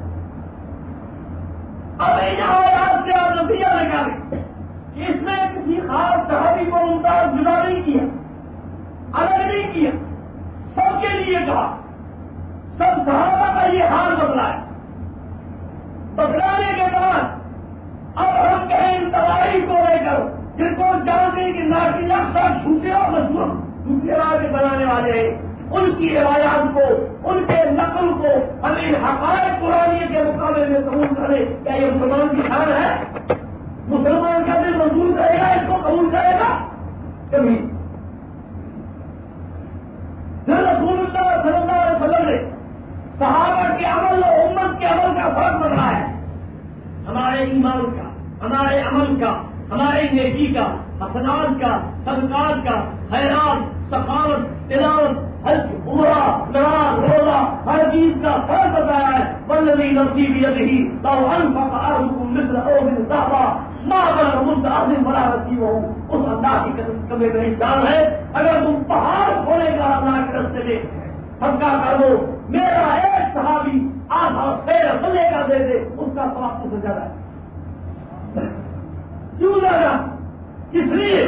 اب یہاں سے آپ نتیجہ نکالیں، اس میں کسی خاص صحابی کو ممتاز جدا نہیں کیا، الگ نہیں کیا، سب کے لیے کہا. سب صحابہ کا یہ حال بدلا ہے. بدلانے کے بعد اب ہم کہیں ان تباہی کو لے کر جن کو جانتے کہ ناقیہ سب جھوٹے اور مجبور جھوٹے راج بنانے والے ہیں، ان کی روایات کو، ان کے نقل کو ہمیں حقائق قرآنیہ کے مقابلے میں قبول کرے. کیا یہ مسلمان کی حال ہے؟ مسلمان کا دل منظور کرے گا، اس کو قبول کرے گا؟ کبھی رسول اللہ صلی اللہ علیہ وسلم نے صحابہ کے عمل اور امت کے عمل کا فرق بنا ہے. ہمارے ایمان کا، ہمارے عمل کا، ہمارے نیکی کا، حسنات کا، صدقات کا، خیرات، سخاوت، تلاوت، حج، عمرہ، نماز، روزہ، ہر چیز کا فرق بتایا ہے. والذی نفسی بیدہ لو انفق احدکم مثل احد ذهبا ما بلغ مد احد ولا نصیبہ. اس اللہ کی قسم کبھی نہیں جان ہے، اگر تم پہاڑ کھولے گا اللہ کے راستے میں صدقہ کر دو، میرا ایک صحابی آدھا خیر صدقے کا دے دے، اس کا ثواب سے زیادہ ہے. کیوں زیادہ؟ اس لیے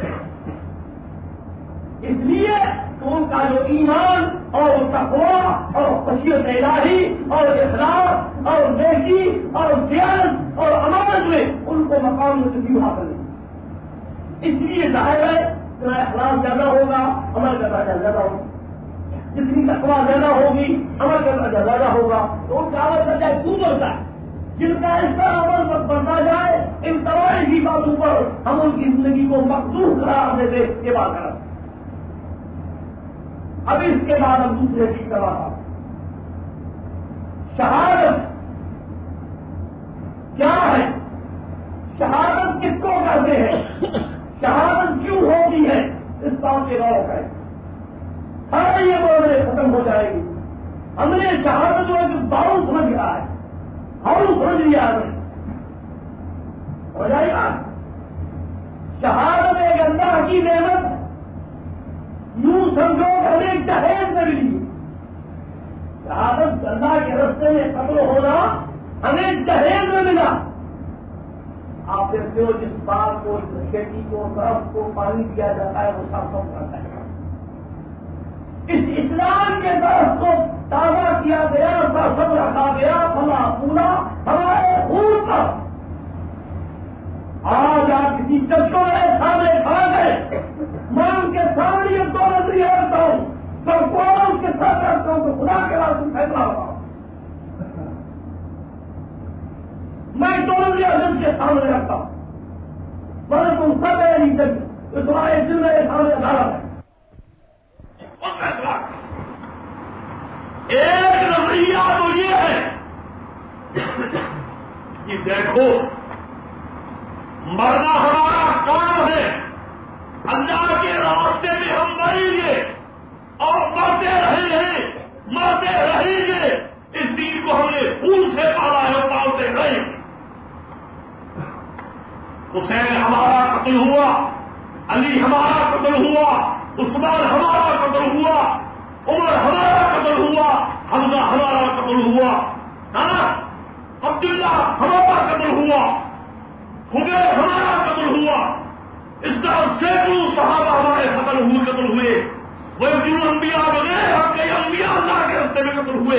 اس لیے کہ ان کا جو ایمان اور تقویٰ اور خشیت الہی اور اخلاص اور نیکی اور دیانت اور امانت میں ان کو مقام نصیب حاصل ہے. اس لیے ظاہر ہے کہ اخلاص زیادہ ہوگا، عمل کا درجہ زیادہ ہوگا. جتنی تقویٰ زیادہ ہوگی، عمل کا درجہ زیادہ ہوگا. تو ان کا عمل درجہ کیوں بڑھتا ہے؟ جن کا اس طرح عمل بڑھتا جائے، ان تمام ہی باتوں پر ہم ان کی زندگی کو مقصود قرار دیتے. یہ بات کرا. اب اس کے بعد ہم دوسرے چیز کا بات آتے. شہادت کیا ہے؟ شہادت کس کو کہتے ہیں؟ شہادت کیوں ہوتی ہے؟ اس بات کے غور کریں. سارے یہ بولنے ختم ہو جائے گی. ہم نے شہادت جو ہے کہ باؤ سمجھ رہا ہے، ہم سمجھ لیا ہے، ہو جائے گا. شہادت ایک اللہ کی نعمت، یوں سمجھو کہ ہمیں جہیز میں ملی. شہادت اللہ کے رستے میں قتل ہونا ہمیں جہیز میں ملا. آپ دیکھتے ہو جس بات کو، جس کھیتی کو، درخت کو پانی دیا جاتا ہے وہ سب سب کرتا ہے. اس اسلام کے درخت کو تازہ کیا گیا، سب رکھا گیا، پھلا پھولا ہمارے خون پر. آج آپ کسی چشموں کے سامنے کھڑا گئے، میں ان کے سامنے یہ دو نظریہ رکھتا ہوں، میں قرآن کے ساتھ رکھتا ہوں تو خدا کے راستے فیصلہ ہوگا. میں دو نظریہ دل کے سامنے رکھتا ہوں، مگر تم سب ہے نہیں سکتے، تو تمہارے دل میں سامنے عدالت ہے. ایک نظریہ تو یہ ہے کہ دیکھو، مرنا ہمارا کام ہے، حسین ہمارا قتل ہوا، علی ہمارا قتل ہوا، عثمان ہمارا قتل ہوا، عمر ہمارا قتل ہوا، حمزہ ہمارا قتل ہوا، ہاں عبداللہ ہمارا قتل ہوا، خبیر ہمارا قتل ہوا، اس طرح سینکڑوں صحابہ ہمارے قتل ہوئے قتل ہوئے، وہ جو انبیاء بنے اور کئی انبیاء اللہ کے راستے میں قتل ہوئے.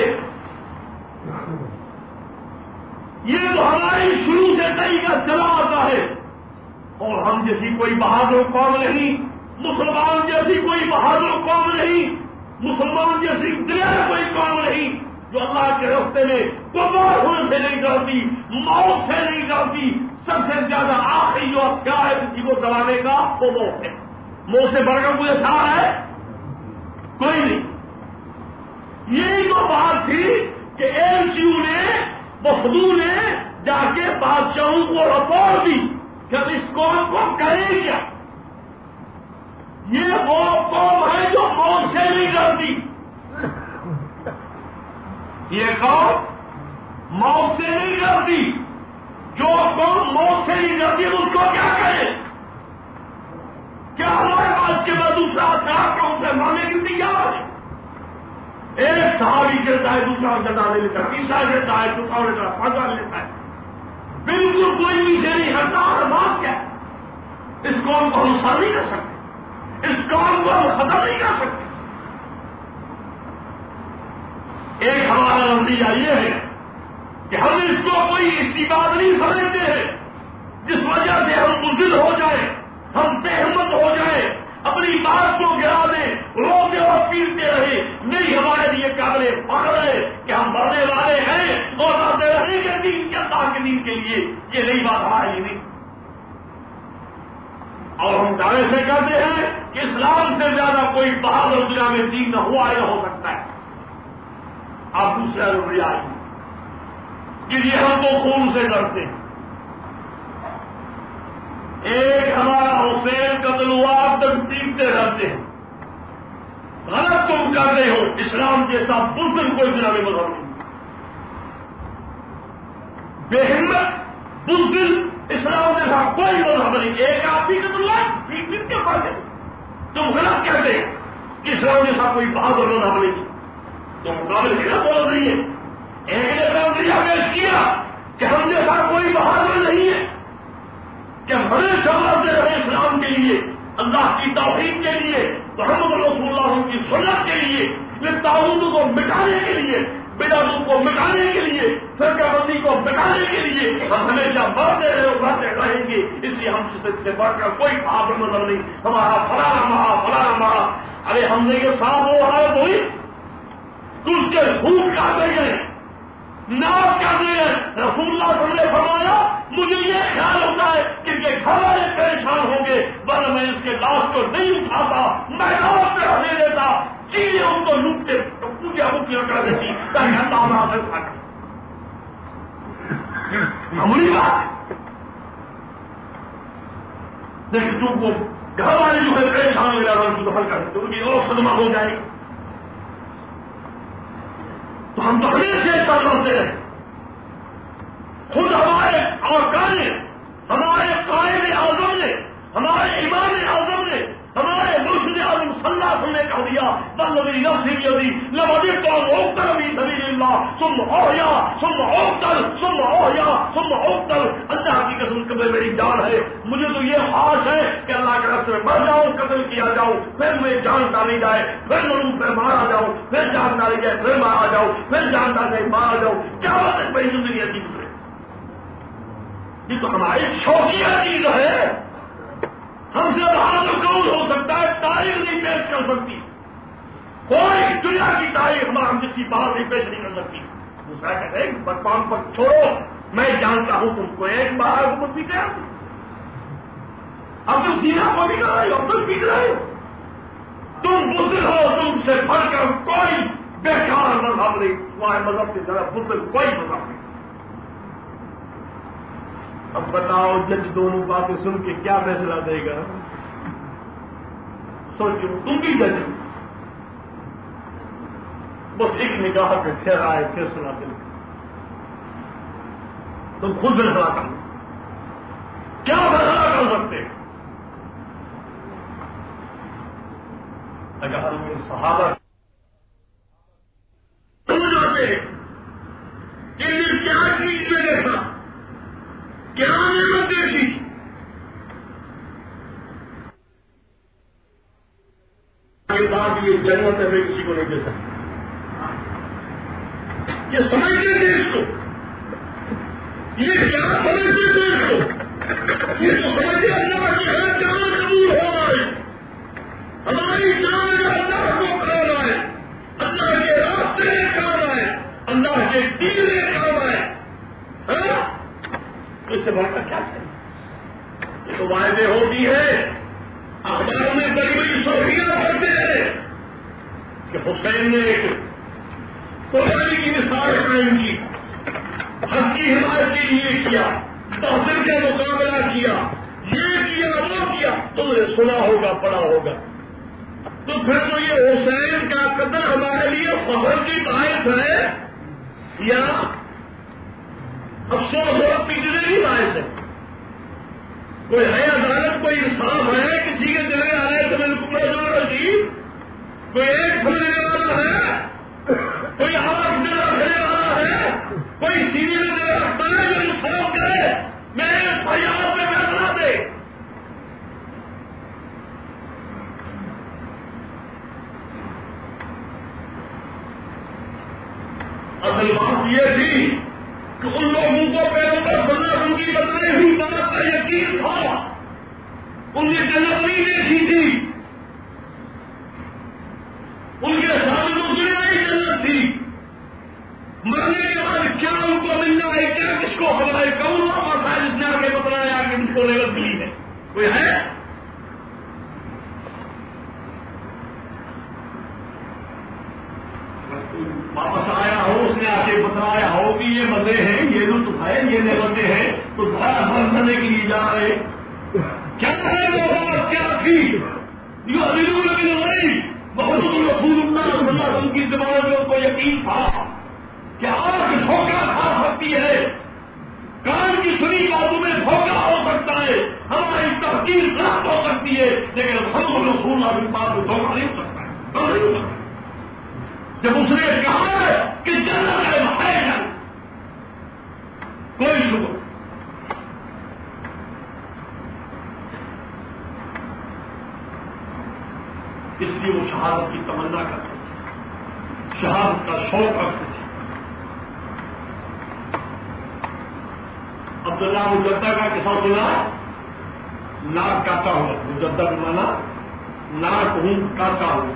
یہ تو ہماری شروع سے طریقہ چلا آتا ہے. اور ہم جیسی کوئی بہادر قوم نہیں، مسلمان جیسی کوئی بہادر قوم نہیں، مسلمان جیسی دلیر کوئی قوم نہیں جو اللہ کے راستے میں قربان ہونے سے نہیں ڈرتی، موت سے نہیں ڈرتی. سب سے زیادہ آخری جو ہتھیار ہے کسی کو دبانے کا وہ موت ہے. موت سے بڑھ کر کوئی ہتھیار ہے کوئی نہیں. یہی تو بات تھی کہ ایم سی یو نے وفدو نے جا کے بادشاہوں کو رپورٹ دی کہ اس قوم کو کرے کیا. یہ وہ قوم ہے جو موت سے نہیں ڈرتی. یہ قوم موت سے نہیں ڈرتی. جو قوم موت سے نہیں ڈرتی اس کو کیا کرے؟ کیا ہمارے پاس کے بعد دوسرا ہتھیار کا اسے مارنے کی تیار ہے؟ ایک صحابی گرتا ہے دوسرا جدا لے لیتا ہے، تیسرا گرتا ہے دوسرا لیتا ہے، پانچواں لیتا ہے. بالکل کوئی پیچھے نہیں ہٹتا. اور بات کیا ہے؟ اس قوم کو ہم نقصان نہیں کر سکتے، اس قوم کو ہم ختم نہیں کر سکتے. ایک ہمارا نظریہ یہ ہے کہ ہم اس کو کوئی ایسی بات نہیں سمجھتے ہیں جس وجہ سے ہم بزدل ہو جائیں، ہم بے ہمت ہو جائیں، اپنی بات کو گرا دیں، روتے اور پیٹتے رہے. نہیں، ہمارے لیے قابل فخر ہے کہ ہم مرنے والے ہیں اور مرتے رہنے کے دین کے اللہ کے دین کے لیے. یہ نئی بات ہمارے لیے نہیں. اور ہم دعوے سے کرتے ہیں کہ اسلام سے زیادہ کوئی بہادر دنیا میں دین نہ ہوا یا ہو سکتا ہے. آپ دوسرا رویہ آئیے کہ یہ ہم تو خون سے ڈرتے ہیں. ایک ہمارا حسین قتل ہوا، آپ تک پیٹتے ڈرتے ہیں. غلط تم کر رہے ہو. اسلام جیسا بزدل کوئی دنیا میں مذہب نہیں. بے ہمت بزدل اسلام جیسا کوئی مذہب نہیں. ایک آدمی قتل ہوا پیٹ پیٹ کے پڑھ گئے. تم غلط کہتے ہیں کہ اسلام جیسا کوئی بہادر مذہب نہیں. تم قابل ہی نہ بول رہی ہے. ایک نے نظریہ پیش کیا کہ ہم جیسا کوئی بہادر نہیں ہے کہ ہمیشہ لڑتے رہے اسلام کے لیے، اللہ کی توحید کے لیے، محمد رسول اللہ کی سنت کے لیے، یہ تعاون کو مٹانے کے لیے، بدعتوں کو مٹانے کے لیے، فرقہ بندی کو مٹانے کے لیے ہم ہمیشہ بڑھتے رہے اور بڑھتے رہیں گے. اس لیے ہم سے بڑھ کر کوئی بہادر نظر نہیں. ہمارا فلانا مہا فلانا مہا. ارے ہم نے یہ صاحب وہ حالت ہوئی تو اس کے خوب کاٹے گئے، ناپ کر دے. رسول اللہ صلی اللہ علیہ وسلم نے فرمایا مجھے یہ خیال ہوتا ہے کہ ان کے گھر والے پریشان ہوں گے، ورنہ میں اس کے لاش کو نہیں اٹھاتا، میدان پہ رہنے دیتا، چیزیں ان کو لوٹ کے پوجا مکیاں کر دیتی تاکہ اللہ ہمارا فیصلہ کرے. معمولی بات دیکھ جو کو گھر والے جو ہے پریشان ہو گیا ان کو حل کر دیتے، ان کی اور صدمہ ہو جائے. تو ہم تو ہمیشہ ایسا کرتے ہیں. خود ہمارے آقا نے، ہمارے قائد اعظم نے، ہمارے امام اعظم نے، ہمارے مرشد اعظم صلی اللہ علیہ وسلم نے کہہ دیا والذی نفسی بیدی لوجدت ان اقتل فی سبیل اللہ ثم احیا ثم اقتل ثم احیا ثم اقتل. اللہ کی قسم کہ میری جان ہے، مجھے تو یہ خواہش ہے کہ اللہ کے راستے میں مر جاؤں، قتل کیا جاؤں، پھر میں جان ڈالی جائے، پھر مروں، پھر مارا جاؤں، پھر جان ڈالی جائے، پھر مارا جاؤں، پھر جان ڈالی جائے، مارا جاؤں. کیا بات ہے میری زندگی ایسی گزرے. یہ تو ہماری شوقیہ چیز ہے. ہم سے بہادر کون ہو سکتا ہے؟ تاریخ نہیں پیش کر سکتی. کوئی دنیا کی تاریخ ہمارا ہم جس کی بات نہیں پیش نہیں کر سکتی. دوسرا کہتے ہیں برپان پر چھوڑو، میں جانتا ہوں تم کو ایک بار حکومت بھی کیا اب تم سینا کو بھی کر رہے ہو، تم پیٹ رہے ہو. تم بزدل ہو، تم سے بڑھ کر کوئی بیکار مذہب نہیں. تمہارے مذہب کی طرح بزدل کوئی مذہب نہیں. اب بتاؤ جج دونوں باتیں سن کے کیا فیصلہ دے گا؟ سوچو تم بھی جج ہو. بس ایک نگاہ پہ پھر آئے پھر سنا دل تم خود فیصلہ کرو. کیا فیصلہ کر سکتے ہیں؟ اگر ہم صحابہ سمجھ آتے ہیں کہ یہ کیا چیز میں دیکھا، کیا نعمت دیکھی، یہ بات یہ جنت ہے میں کسی کو نہیں دے سکتا. یہ سمجھتے تھے اس کو، یہ کیا سمجھتے تھے اس کو، یہ تو سمجھتے اللہ کی ہر جان قبول ہو رہا ہے، ہماری جان اللہ کو کھا رہا ہے، اللہ کے راستے میں کھا رہا ہے، اللہ کے دین میں کھا رہا ہے. ہاں اس سے بڑھ کر کیا چاہیے؟ یہ تو وعدے ہوتی ہے. اخباروں میں بڑی بڑی سوریاں پڑھتے ہیں کہ حسین نے ایک قربانی کی مثال قائم کی، حق کی حمایت کے لیے کیا، باطل کا مقابلہ کیا، یہ کیا وہ کیا. تم نے سنا ہوگا پڑھا ہوگا. تو پھر تو یہ حسین کا قتل ہمارے لیے فخر کی باعث ہے یا افسوس اور پچھلے کی باعث ہے؟ کوئی ہے عدالت، کوئی انصاف ہے؟ کسی کے دل میں آ رہے تو بالکل رشید کوئی ایک کھلنے والا ہے، کوئی آواز دل رکھنے والا ہے، کوئی سینے میں دل رکھتا ہے جو انصاف کرے، میرے فریاد میں فیصلہ دے. اصل بات یہ تھی کہ ان لوگوں کو پیغمبر صلی اللہ علیہ وسلم کی بتائی ہوئی بات کا یقین تھا، ان نے جنت نہیں دیکھی تھی، ان کے سامنے دنیا ہی جنت تھی. مرنے کے بعد کیا ان کو ملنا ہے، کیا کس کو ہمارے کون واپس آئے جس نے آگے بتلایا کہ ان کو نعمت ملی ہے؟ کوئی ہے؟ واپس آیا ہو، اس نے آ کے بتلایا ہو کہ یہ مزے ہیں، یہ لطف ہے، یہ نعمتیں ہیں، تو دوبارہ بند کرنے کے لیے جا رہے. کیا ہے وہ بات کیا تھی؟ یہ علیل لگنے والی بہت رسول اللہ صلی اللہ علیہ وسلم کی زبان میں ان کو یقین تھا کہ آنکھ دھوکہ کھا سکتی ہے، کان کی سنی باتوں میں دھوکہ ہو سکتا ہے، ہماری تفکیر غلط ہو سکتی ہے، لیکن محمد رسول اللہ کی بات میں دھوکہ نہیں ہو سکتا ہے، دھوکہ نہیں ہو سکتا. جب اس نے کہا ہے کہ جنت ہے ہے جنت، کوئی شکر. اس لیے وہ شہادت کی تمنا کرتے تھے، شہادت کا شوق رکھتے تھے. عبداللہ مجدہ کا قصہ سنا، ناک کاٹا ہوا، مجدہ کا مانا ناک ہوں کاٹا ہوا،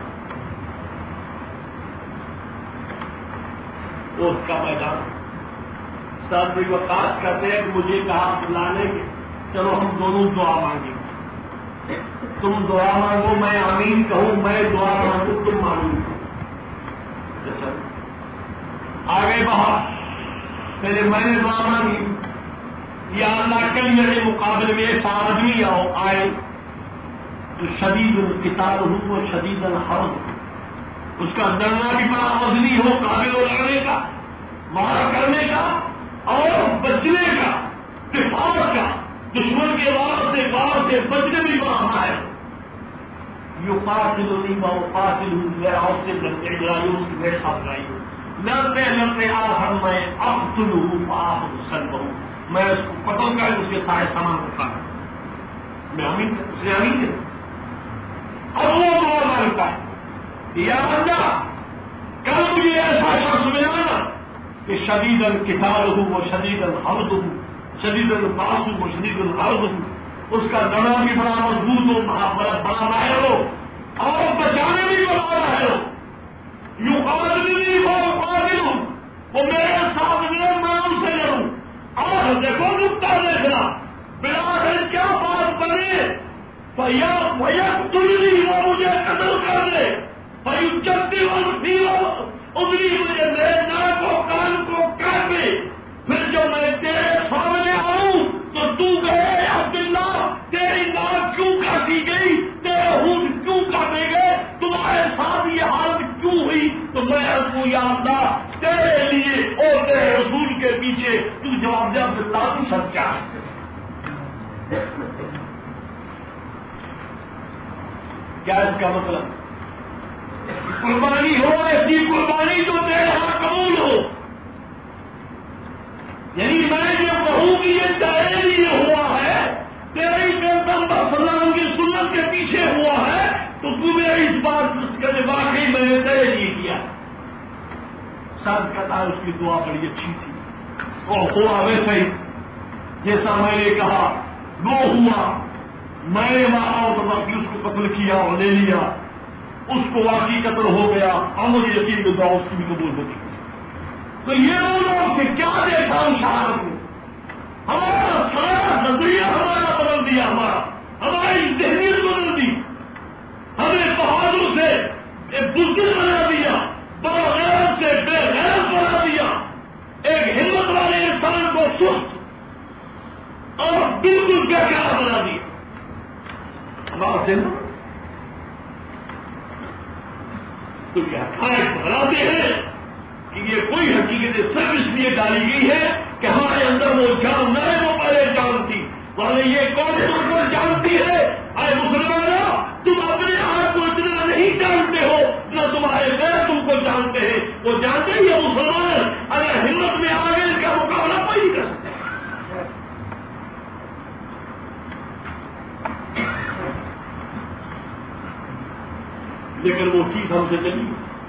اس کا میدان. سب بھی وقات کرتے ہیں کہ مجھے کہا بلانے کے، چلو ہم دونوں دعا مانگیں، تم دعا مانگو میں آمین کہوں، میں دعا مانگوں تم آمین کہو. آگے باہر پہلے میں نے دعا مانگی، یا اللہ کل میرے مقابلے میں ایسا آدمی آؤ آئے جو شدید القتال ہو اور شدید الحرب، اس کا ڈرنا بھی بڑا وزنی ہو، قابل ہو لڑنے کا، مار کرنے کا اور بچنے کا، دفاع کا، دشمن کے وار سے وار سے بچنے بھی بڑا ماہر. یو قاتل نہیں با قاتل ہوں، میرا آپ سے لڑتے لڑائی اس کی میرے ساتھ لڑائی ہوں، لڑتے لڑتے آخر میں اقتل ہوں آپ سلب ہوں، میں اس کو قتل کر اس کے سارے سامان اٹھا میں امین اس نے امین ہے. اب وہ دعا مانگتا ہے، یا اللہ کل مجھے ایسا شخص ملا کہ شدید القتال ہوں وہ شدید الحرب ہوں، شدید الباس ہوں وہ شدید الحرب ہوں، اس کا ڈرا بھی بڑا مضبوط ہو، بڑا بڑا ماہر ہو اور بچانے بھی بڑا ماہر ہو. یوں قاتل نہیں ہو قاتل ہوں، وہ میرے ساتھ لڑے میں ان سے لڑوں. اور دیکھو نقطہ دیکھنا، بلا کیا بات بنے تلنی وہ مجھے قتل کر دے، جبتی ادری مجھے میرے ناک کو کان کو کاٹ دے، پھر جو میں تیرے سامنے آؤں تو تو کہے عبداللہ تیری ناک کیوں کاٹی گئی، تیرے ہونٹ کیوں کاٹے گئے، تمہارے ساتھ یہ حالت کیوں ہوئی، تو میں ارجو یا اللہ تیرے لیے اور تیرے رسول کے پیچھے تو جواب دے عبداللہ تو سچا ہے. کیا اس کا مطلب؟ قربانی ہو ایسی قربانی جو تیرا قبول ہو. یعنی میں یہ کہوں کہ یہ تیرے لیے ہوا ہے، تیری پیغمبر صلی اللہ علیہ وسلم کی سنت کے پیچھے ہوا ہے، تو تمہیں اس بات کا واقعی میں نے تیرے لیے کیا. ساتھ کہتا ہے اس کی دعا بڑی اچھی تھی اور ہوا ویسے ہی جیسا میں نے کہا وہ ہوا. میں نے وہاں تو باقی اس کو قتل کیا اور لے لیا، اس کو واقعی قتل ہو گیا اور مجھے یقین میں دعا اس کی بھی قبول ہو گئی. تو یہ وہ لوگ کہ کیا دیکھا ان شہادت میں، ہمارا سارا نظریہ ہمارا بدل دیا، ہمارا ہماری ذہنیت بدل دی، ہمیں بہادر سے ایک بزدل بنا دیا، بغیر سے بے غیرت بنا دیا، ایک ہمت والے انسان کو سست اور بالکل بے قرار بنا دیا. ہمارا ذہن تو یہ حقائق بناتے ہیں کہ یہ کوئی حقیقت صرف اس لیے ڈالی گئی ہے کہ ہمارے اندر وہ جان نہ ہے، وہ پہلے جانتی والے یہ کون تم کو جانتی ہے. اے مسلمانوں، تم اپنے آپ کو اتنا نہیں جانتے ہو نہ تمہارے غیر تم کو جانتے ہیں. وہ جانتے ہی ہے مسلمان اگر ہمت میں آگے اس کا مقابلہ کوئی نہیں کر سکتا. لیکن وہ چیز ہم سے چلی،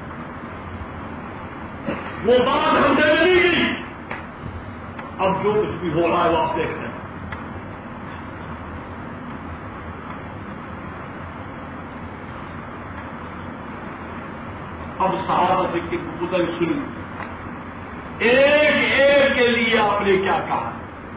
وہ بات ہم سے چلی گئی. اب جو کچھ بھی ہو رہا ہے وہ آپ دیکھ رہے ہیں. اب صحابہ سے کی گزر سنی، ایک ایک کے لیے آپ نے کیا کہا.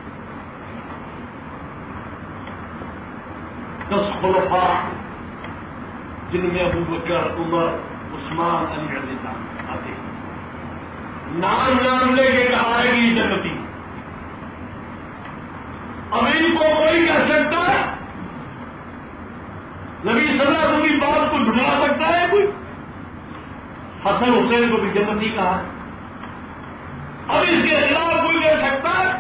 دس خلفاء جن میں ابو بکر، عمر، عثمان، علی رضی اللہ آتے ہیں. نام نام لے کے کہا ہے کہ جنتی. اب ان کو کوئی کہہ سکتا ہے؟ نبی صلی اللہ علیہ وسلم کی بات کو ڈھلا سکتا ہے کوئی؟ حسن حسین کو بھی جنتی کہا. اب اس کے خلاف کوئی کہہ سکتا ہے؟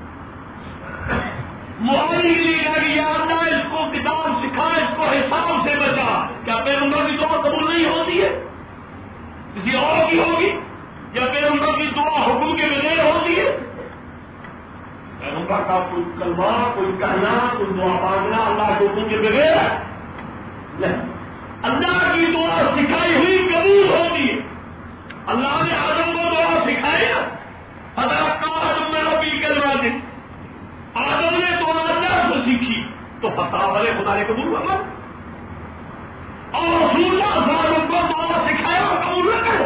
معاویہ کے لیے کہا کہ یا اللہ اس کو کتاب سکھا، اس کو حساب سے بچا. کیا پیغمبر کی دعا قبول نہیں ہوتی ہے؟ کسی اور کی ہوگی؟ یا پیغمبر کی دعا حکم کے بغیر ہوتی ہے؟ پیغمبر کا کوئی کلمہ، کوئی کہنا، کوئی دعا مانگنا اللہ کے حکم کے بغیر نہیں. اللہ کی دعا سکھائی ہوئی قبول ہوتی ہے. اللہ نے آدم کو دعا سکھائی نا، آدم میں ربی کلمہ دے. آدم نے دعا اللہ کو سیکھی تو فتح والے خدا نے قبول کرنا، اور رسول اللہ صلی اللہ علیہ وسلم کو دعا سکھایا اور قبول نہ کرو.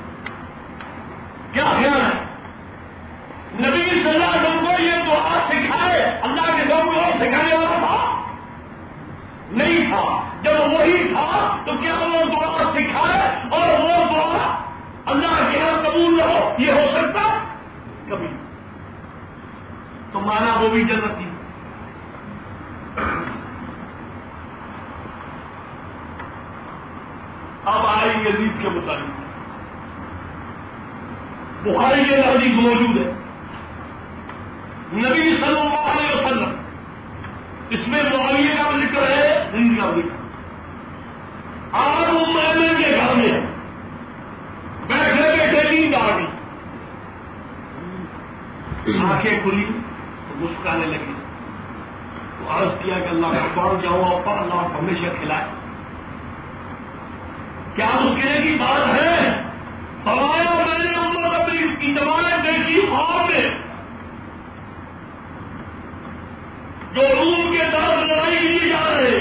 کیا خیال ہے؟ نبی صلی اللہ علیہ وسلم کو یہ دعا سکھائے، اللہ کے دعا کو سکھانے والا تھا نہیں تھا. جب وہی تھا تو کیا وہ دعا سکھائے اور وہ دعا اللہ کے یہاں قبول نہ ہو؟ یہ ہو سکتا کبھی؟ تو مانا وہ بھی جنتی. اب آئی یزید کے مطابق بخاری کے حدیث موجود ہے، نبی صلی اللہ علیہ وسلم، اس میں معاویہ کا ذکر ہے، نیند کا ذکر. آج ام ایمن کے گھر میں بیٹھے بیٹھے نیند آ گئی، آنکھیں کھلی تو مسکرانے لگی. تو عرض کیا کہ اللہ کا قربان جاؤں آپ پر، اللہ آپ ہمیشہ کھلائے. کیا مسکرے کی بات ہے؟ فرمایا میں نے امت اپنی کی جماعت دیکھی خواب میں، جو روم کے طرف لڑائی کے لیے جا رہے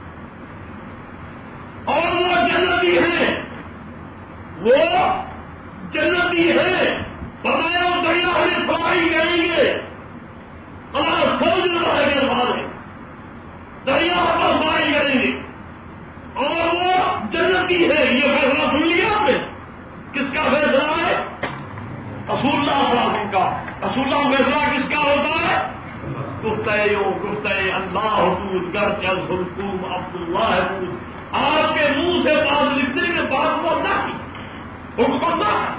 اور وہ جنتی ہے، وہ جنتی ہے. فرمایا وہ دریا ہمیں فراہی کریں گے، اللہ سمجھ رہا ہے کہ ہمارے دریا پر فراہی کریں گے اور وہ جنتی ہے. یہ فیصلہ سن لیا آپ نے؟ کس کا فیصلہ ہے؟ رسول اللہ صلی اللہ علیہ وسلم کا. رسول اللہ فیصلہ کس کا ہوتا ہے؟ گفتہ یو گفتہ اللہ حدود گر چل حلقوم عبداللہ حدود. آپ کے منہ سے بات لکھنے کے بعد وہ اللہ کی حکم اللہ ہے.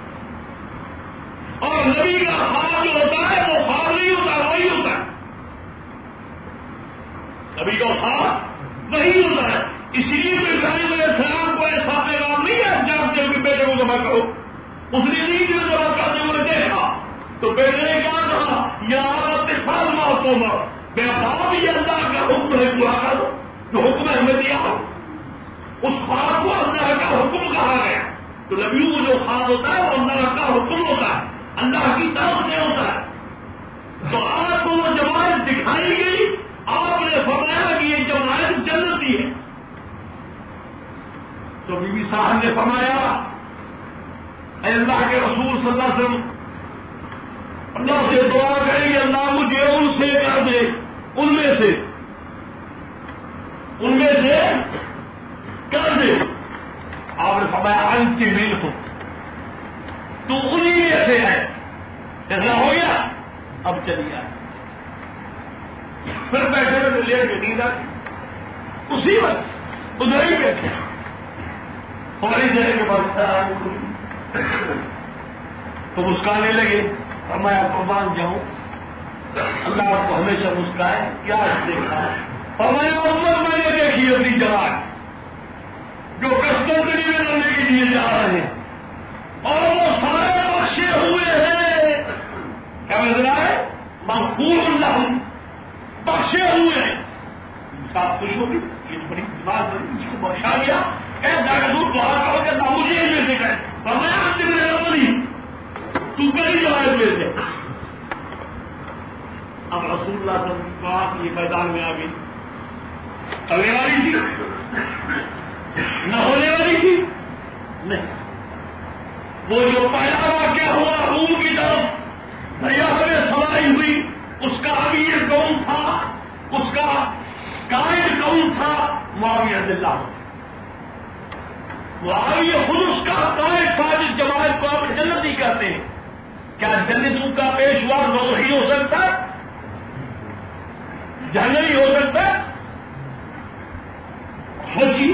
اور نبی کا خواب جو ہوتا ہے وہ خواب نہیں ہوتا، وہی ہوتا ہے. نبی کا خواب وہی ہوتا ہے. اس لیے تو ابراہیم علیہ السلام کو ایسا پیغام نہیں ہے جانتے ہو کہ بیٹے کو ذبح کرو. اس نے نہیں جو ذبح کرتے ہوئے دیکھا تو بیٹے نے کہا کہا یا عورت فال موتوں میں بے باپ یہ اللہ کا حکم ہے پورا کر دو جو حکم ہے ہمیں دیا ہو. اس خواب کو اللہ کا حکم کہا گیا. تو نبیوں کو جو خواب ہوتا ہے وہ اللہ کا حکم ہوتا ہے, اللہ کی طرف سے ہوتا ہے. تو آپ کو وہ جماعت دکھائی گئی, آپ نے فرمایا کہ یہ جماعت جنتی ہے. تو بی بی صاحب نے فرمایا اے اللہ کے رسول صلی اللہ علیہ وسلم اللہ سے دعا کریں کہ اللہ مجھے ان سے کر دے, ان میں سے ان میں سے کر دے. آپ نے فرمایا انت منہم, تو انہی میں سے ہے. ایسا ہو گیا, اب چلی آئے. پھر بیٹھے بیٹھے لے کے نیند آ گئی اسی وقت ادھر ہی بیٹھے. ہماری جگہ کے بعد تو مسکانے لگے. اور میں آپ کو مان جاؤں اللہ آپ کو ہمیشہ مسکائے کیا دیکھا. اور میں امت میں نے دیکھی اپنی جماعت جو کسٹری میں رہنے کے لیے جا رہے ہیں اور وہ سارے بخشے ہوئے ہیں. کیا نظر آئے مغفور اللہ بخشے ہوئے ہیں. صاحب خوش ہوگی یہ تو بڑی بات بڑی اس کو بخشا گیا. ایسا دعا کرو کہ نہ مجھے میں سے گئے اور میں آپ سے میرے بنی تو کئی جواب میں سے. اب رسول اللہ صلی اللہ علیہ وسلم آپ یہ میدان میں آ گئی. کرنے والی تھی نہ ہونے والی تھی نہیں. وہ جو پہلا واقعہ ہوا روم کی طرف دریا میں سواری ہوئی, اس کا امیر کون تھا, اس کا قائد کون تھا؟ معاویہ رضی اللہ عنہ. معاویہ خود اس کا قائد تھا جس جماعت کو آپ جنت نہیں کرتے ہیں. کیا جنتوں کا پیشوا نوحی ہو سکتا ہے؟ جہنمی ہو سکتا ہے؟ سوچی.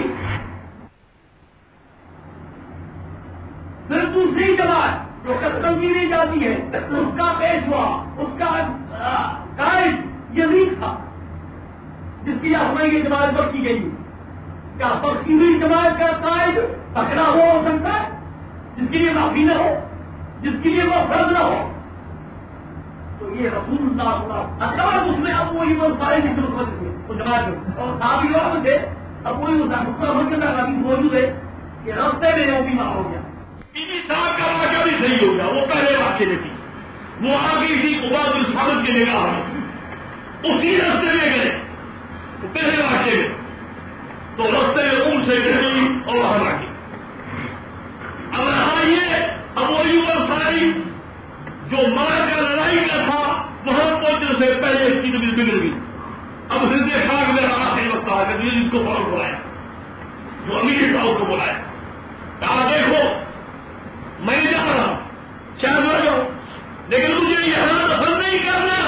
پھر دوسری جماعت جو کسٹم کی نہیں جاتی ہے اس کا پیشوا, اس کا قائد یزید تھا جس کی ہماری یہ جماعت بخشی گئی. کیا بخشی ہوئی جماعت کا قائد پکڑا ہوا ہو سکتا ہے جس کے لیے معافی نہ ہو, جس کے لیے وہ فرض نہ ہو؟ تو یہ رسول اللہ اچانک اس میں اب وہی وہ سارے کی ضرورت ہوئی وہ جماعت اور صحابی لوگ تھے. اب وہی موجود ہے کہ راستے میں وہ بیمار ہو گیا. بی بی صاحب کا واقعہ بھی صحیح ہو گیا. وہ پہلے واقعے میں تھی, وہ آ گئی تھی عباد الصامت کی نگاہ میں, اسی راستے میں گئے پہلے واقعے میں. تو راستے میں اون سے گئی اور وہاں آ گئی. اب رہا یہ اب وہی عمر ساری جو مار کا لڑائی کا تھا وہاں پہنچنے سے پہلے اس کی طبیعت بگڑ گئی. اب زندے خاک میں رہا ہے وقت آ کر جس کو فوراً بلایا, جو امیر تھا اس کو بلایا. کہا دیکھو میں جا رہا ہوں چاہے مر جاؤں لیکن مجھے یہاں دفن نہیں کرنا,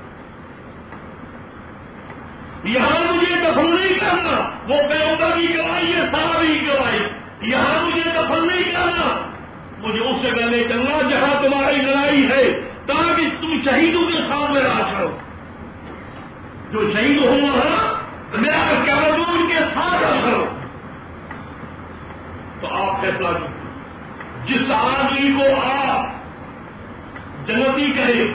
یہاں مجھے دفن نہیں کرنا. وہ پیغمبر کی گواہی ہے, صحابی کی گواہی, یہاں مجھے دفن نہیں کرنا. مجھے اس جگہ لے چلنا جہاں تمہاری لڑائی ہے تاکہ تم شہیدوں کے سامنے رہا کرو. جو شہید ہوا ہے میرا کیا ان کے ساتھ رہا کرو. تو آپ فیصلہ کیجیے. جس آدمی کو آپ جنتی کہے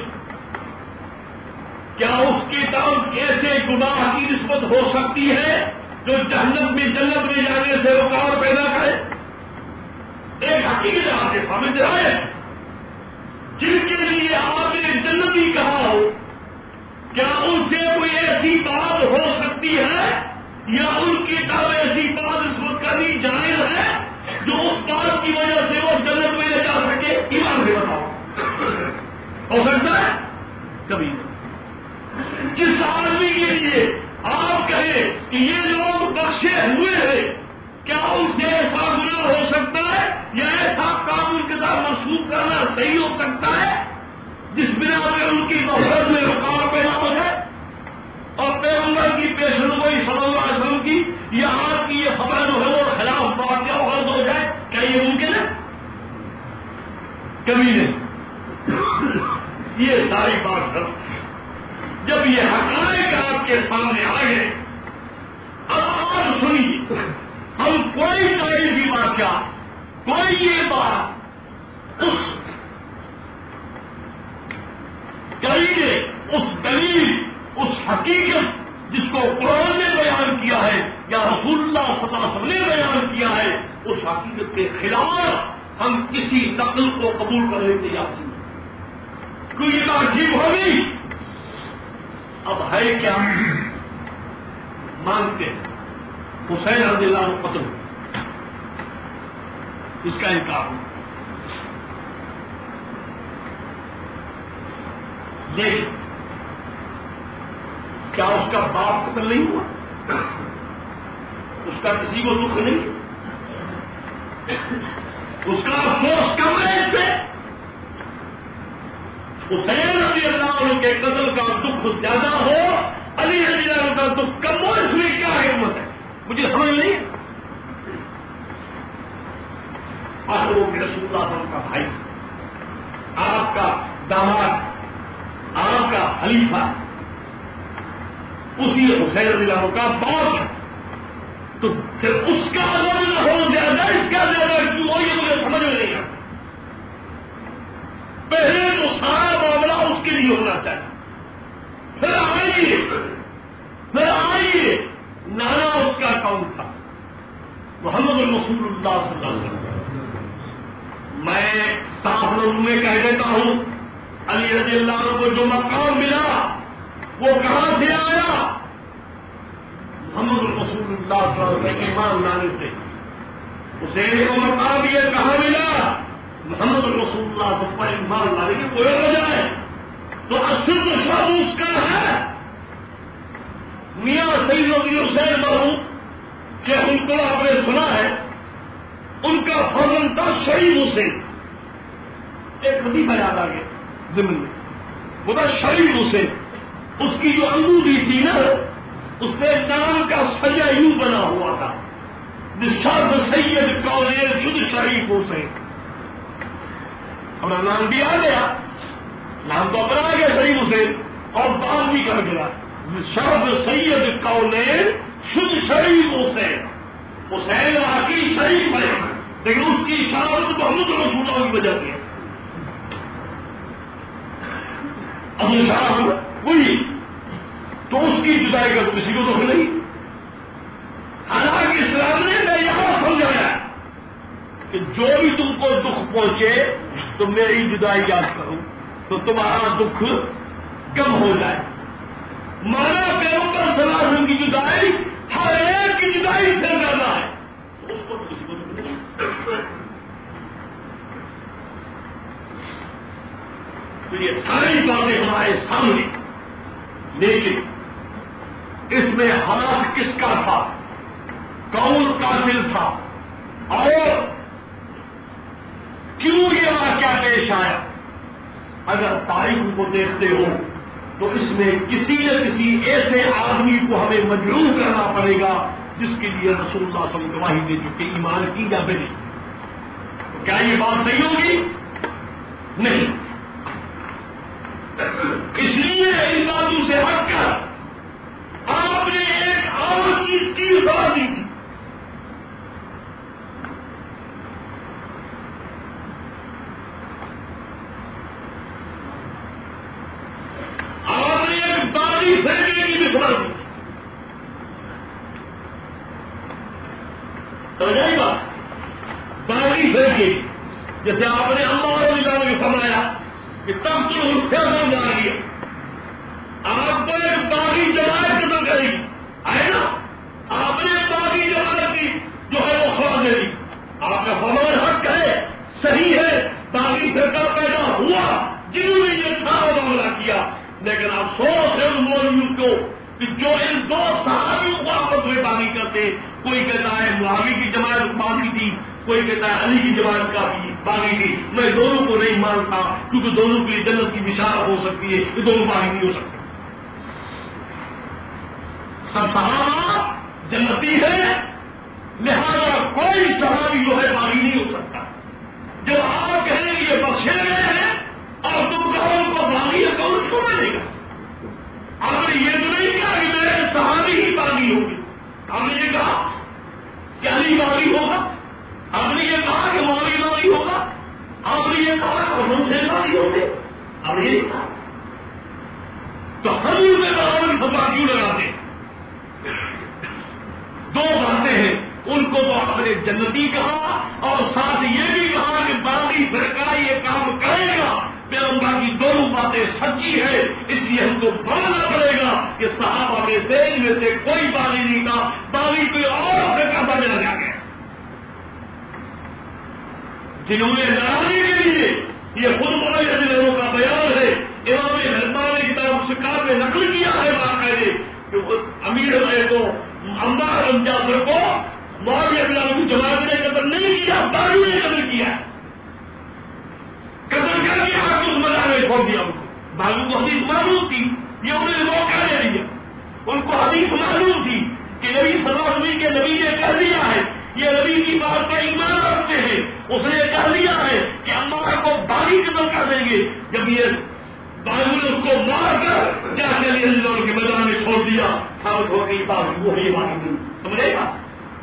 کیا اس کی طرف ایسے گناہ کی نسبت ہو سکتی ہے جو جہنم میں جنت میں جانے سے رکاوٹ پیدا کرے؟ ایک حقیقت آپ کے سامنے آئے جن کے لیے آپ نے جنتی کہا ہو, کیا ان سے کوئی ایسی بات ہو سکتی ہے یا ان کی طرف ایسی بات نسبت کرنی جائز ہے جو اس بات کی وجہ سے وہ جنت میں لے جا سکے؟ ایمان سے بتاؤ, ہو سکتا ہے؟ کبھی نہیں. جس آدمی کے لیے آپ کہیں کہ یہ لوگ بخشے ہوئے ہیں کیا ان سے ایسا گناہ ہو سکتا ہے یا ایسا کام ان کے ساتھ منسوخ کرنا صحیح ہو سکتا ہے جس بنا پہ ان کی نفرت میں رکاوٹ پیدا ہو جائے اور پیغمبر کی پیشنگوئی صلی اللہ علیہ وسلم کی یا آپ کی یہ خبر جو ہے وہ خلاف واقعہ غلط ہو جائے؟ کیا یہ ممکن ہے؟ کبھی نہیں. یہ ساری بات غلط. جب یہ حقائق آپ کے سامنے آ گئے اب آپ سنیے رسول اللہ صلی اللہ علیہ وسلم نے بیان کیا ہے اس حقیقت کے خلاف ہم کسی نقل کو قبول کرنے کے تیار نہیں. کوئی یہ عجیب ہوگی. اب ہے کیا مانگتے ہیں حسین رضی اللہ عنہ قتل اس کا انکار ہو. دیکھ کیا اس کا باپ قتل نہیں ہوا؟ اس کا کسی کو دکھ نہیں؟ اس کا افسوس کم ہے اس سے؟ حسین رضی اللہ عنہ کے قتل کا دکھ زیادہ ہو، علی رضی اللہ عنہ کا دکھ کم ہو، اس میں کیا حکمت ہے؟ مجھے سمجھ نہیں. آخر وہ رسول اللہ صلی اللہ علیہ وسلم کا بھائی، آپ کا داماد، آپ کا خلیفہ، اسی حسین رضی اللہ عنہ کا باپ ہے، تو پھر اس کا عدم نہ ہو زیادہ، اس کا زیادہ کیوں ہو یہ مجھے سمجھ میں نہیں آتا. پہلے تو سارا معاملہ اس کے لیے ہونا چاہیے. پھر آئیے پھر آئیے نانا اس کا کون تھا؟ محمد رسول اللہ صلی اللہ علیہ وسلم. میں صاف لفظوں میں کہہ دیتا ہوں، علی رضی اللہ عنہ کو جو مقام ملا وہ کہاں سے آیا؟ محمد رسول اللہ صلی اللہ علیہ وسلم ایمان لانے سے. حسین کو مقام یہ کہاں ملا؟ محمد رسول اللہ صلی اللہ علیہ وسلم ایمان لانے کی کوئی وجہ ہے. تو اصل تو سب اس کا ہے. میاں سید نبی حسین مرحوم کہ ان کو آپ نے سنا ہے ان کا فرزند تھا شریف حسین. ایک وظیفہ یاد آ گیا ضمن میں، وہ تھا شریف حسین. اس کی جو انگوٹھی تھی نا اس میں نام کا سجا یوں بنا ہوا تھا، نشاد سید کالج شد شریف حسین. ہمارا نام بھی آ گیا، نام تو اپنا آ گیا شریف حسین، اور بات بھی کر گیا نشاد سید کالج شد شریف حسین. حسین واقعی شریف ہے لیکن اس کی اشارت محمد رسول اللہ کی وجہ سے اب اشارت وہی، تو اس کی جدائی کا تو کسی کو دکھ نہیں. حالانکہ اسلام نے میں یہاں سمجھایا کہ جو بھی تم کو دکھ پہنچے تو میری جدائی یاد کرو تو تمہارا دکھ کم ہو جائے. مانا پیغمبر صلی اللہ علیہ وسلم کی جدائی ہر ایک کی جدائی سے زیادہ ہے، اس کو کسی کو دکھ نہیں. تو یہ ساری باتیں ہمارے سامنے، لیکن اس میں ہاتھ کس کا تھا، کون قاتل تھا، اور کیوں یہ واقعہ پیش آیا؟ اگر تاریخ کو دیکھتے ہو تو اس میں کسی نہ کسی ایسے آدمی کو ہمیں مجروح کرنا پڑے گا جس کے لیے رسول اللہ صلی اللہ علیہ وسلم گواہی دے چکے ایمان کی یا بھلی. کیا یہ بات صحیح ہوگی؟ نہیں. اس لیے ان باتوں سے ہٹ کر آپ نے ایک اور چیز کی اطلاع دی تھی. آپ نے ایک باری فرقے کی اطلاع دی. سمجھائی بات؟ باری فرقے جیسے آپ نے اللہ رضی اللہ عنہ فرمایا کہ تب تو فیصلہ جا رہی ہے، آپ کو ایک باغی جماعت قتل کرے گی، ہے نا؟ آپ نے ایک باغی جماعت کی جو ہے وہ خواہ دے دی. آپ کا فرمان حق ہے، صحیح ہے، باغی فرقہ پیدا ہوا جنہوں نے یہ سارا معاملہ کیا. لیکن افسوس ہے ان مولویوں کو کہ جو ان دو صحابیوں کو آپس میں باغی کرتے، کوئی کہتا ہے معاویہ کی جماعت باغی تھی، کوئی کہتا ہے علی کی جماعت کا بھی باغی تھی. میں دونوں کو نہیں مانتا کیونکہ دونوں کے لیے جنت کی بشارت ہو سکتی ہے، یہ دونوں باغی نہیں ہو سکتے. سب صحابہ جنتی ہے، لہذا کوئی صحابی جو ہے باغی نہیں ہو سکتا. جب آپ کہیں گے یہ بخشے گئے ہیں اور تم کہو ان کو باغی ہے کون کیوں ملے گا؟ آپ نے یہ تو نہیں کہا کہ میرے صحابی ہی باغی ہوگی. آپ نے یہ کہا کہ علی باغی ہوگا، آپ نے یہ کہا کہ معاویہ باغی ہوگا، آپ نے یہ کہا کہ حسن سے باغی ہوگے، آپ نے یہ کہا. تو ہم ان میں برابر فتوا کیوں لگاتے؟ دو نے جنتی کہا اور ساتھ یہ بھی کہا کہ باقی فرقہ یہ کام کرے گا، پیغمبر کی دونوں باتیں سچی ہے، اس لیے ہم کو ماننا پڑے گا کہ صحابہ میں سے ان میں سے کوئی باغی نہیں تھا، باغی کوئی اور فرقہ بنا جا گیا جنہوں نے لڑانے کے لیے، یہ خود بڑے لوگوں کا بیان ہے، امام حلبان نے کتاب شکار میں نقل کیا ہے باقاعدے کہ امیر ہے تو عمار بن جعفر کو معاویہ بن ابی جماعت نے قتل نہیں کیا، باغی نے قتل کیا، قتل کر کے آپ اس مزار میں چھوڑ دیا ان کو. باغی کو حدیث معلوم تھی، یہ انہوں نے موقع دے دیا، ان کو حدیث معلوم تھی کہ نبی صلی اللہ علیہ وسلم کے نبی نے کہہ دیا ہے، یہ نبی کی بات کا ایمان رکھتے ہیں، اس نے کہہ دیا ہے کہ عمار کو باغی قتل کر دیں گے. جب یہ باغی نے اس کو مار کر جا کے علی اللہ کے میدان میں چھوڑ دیا، ثابت ہو گئی بات وہی بات سمجھے گا،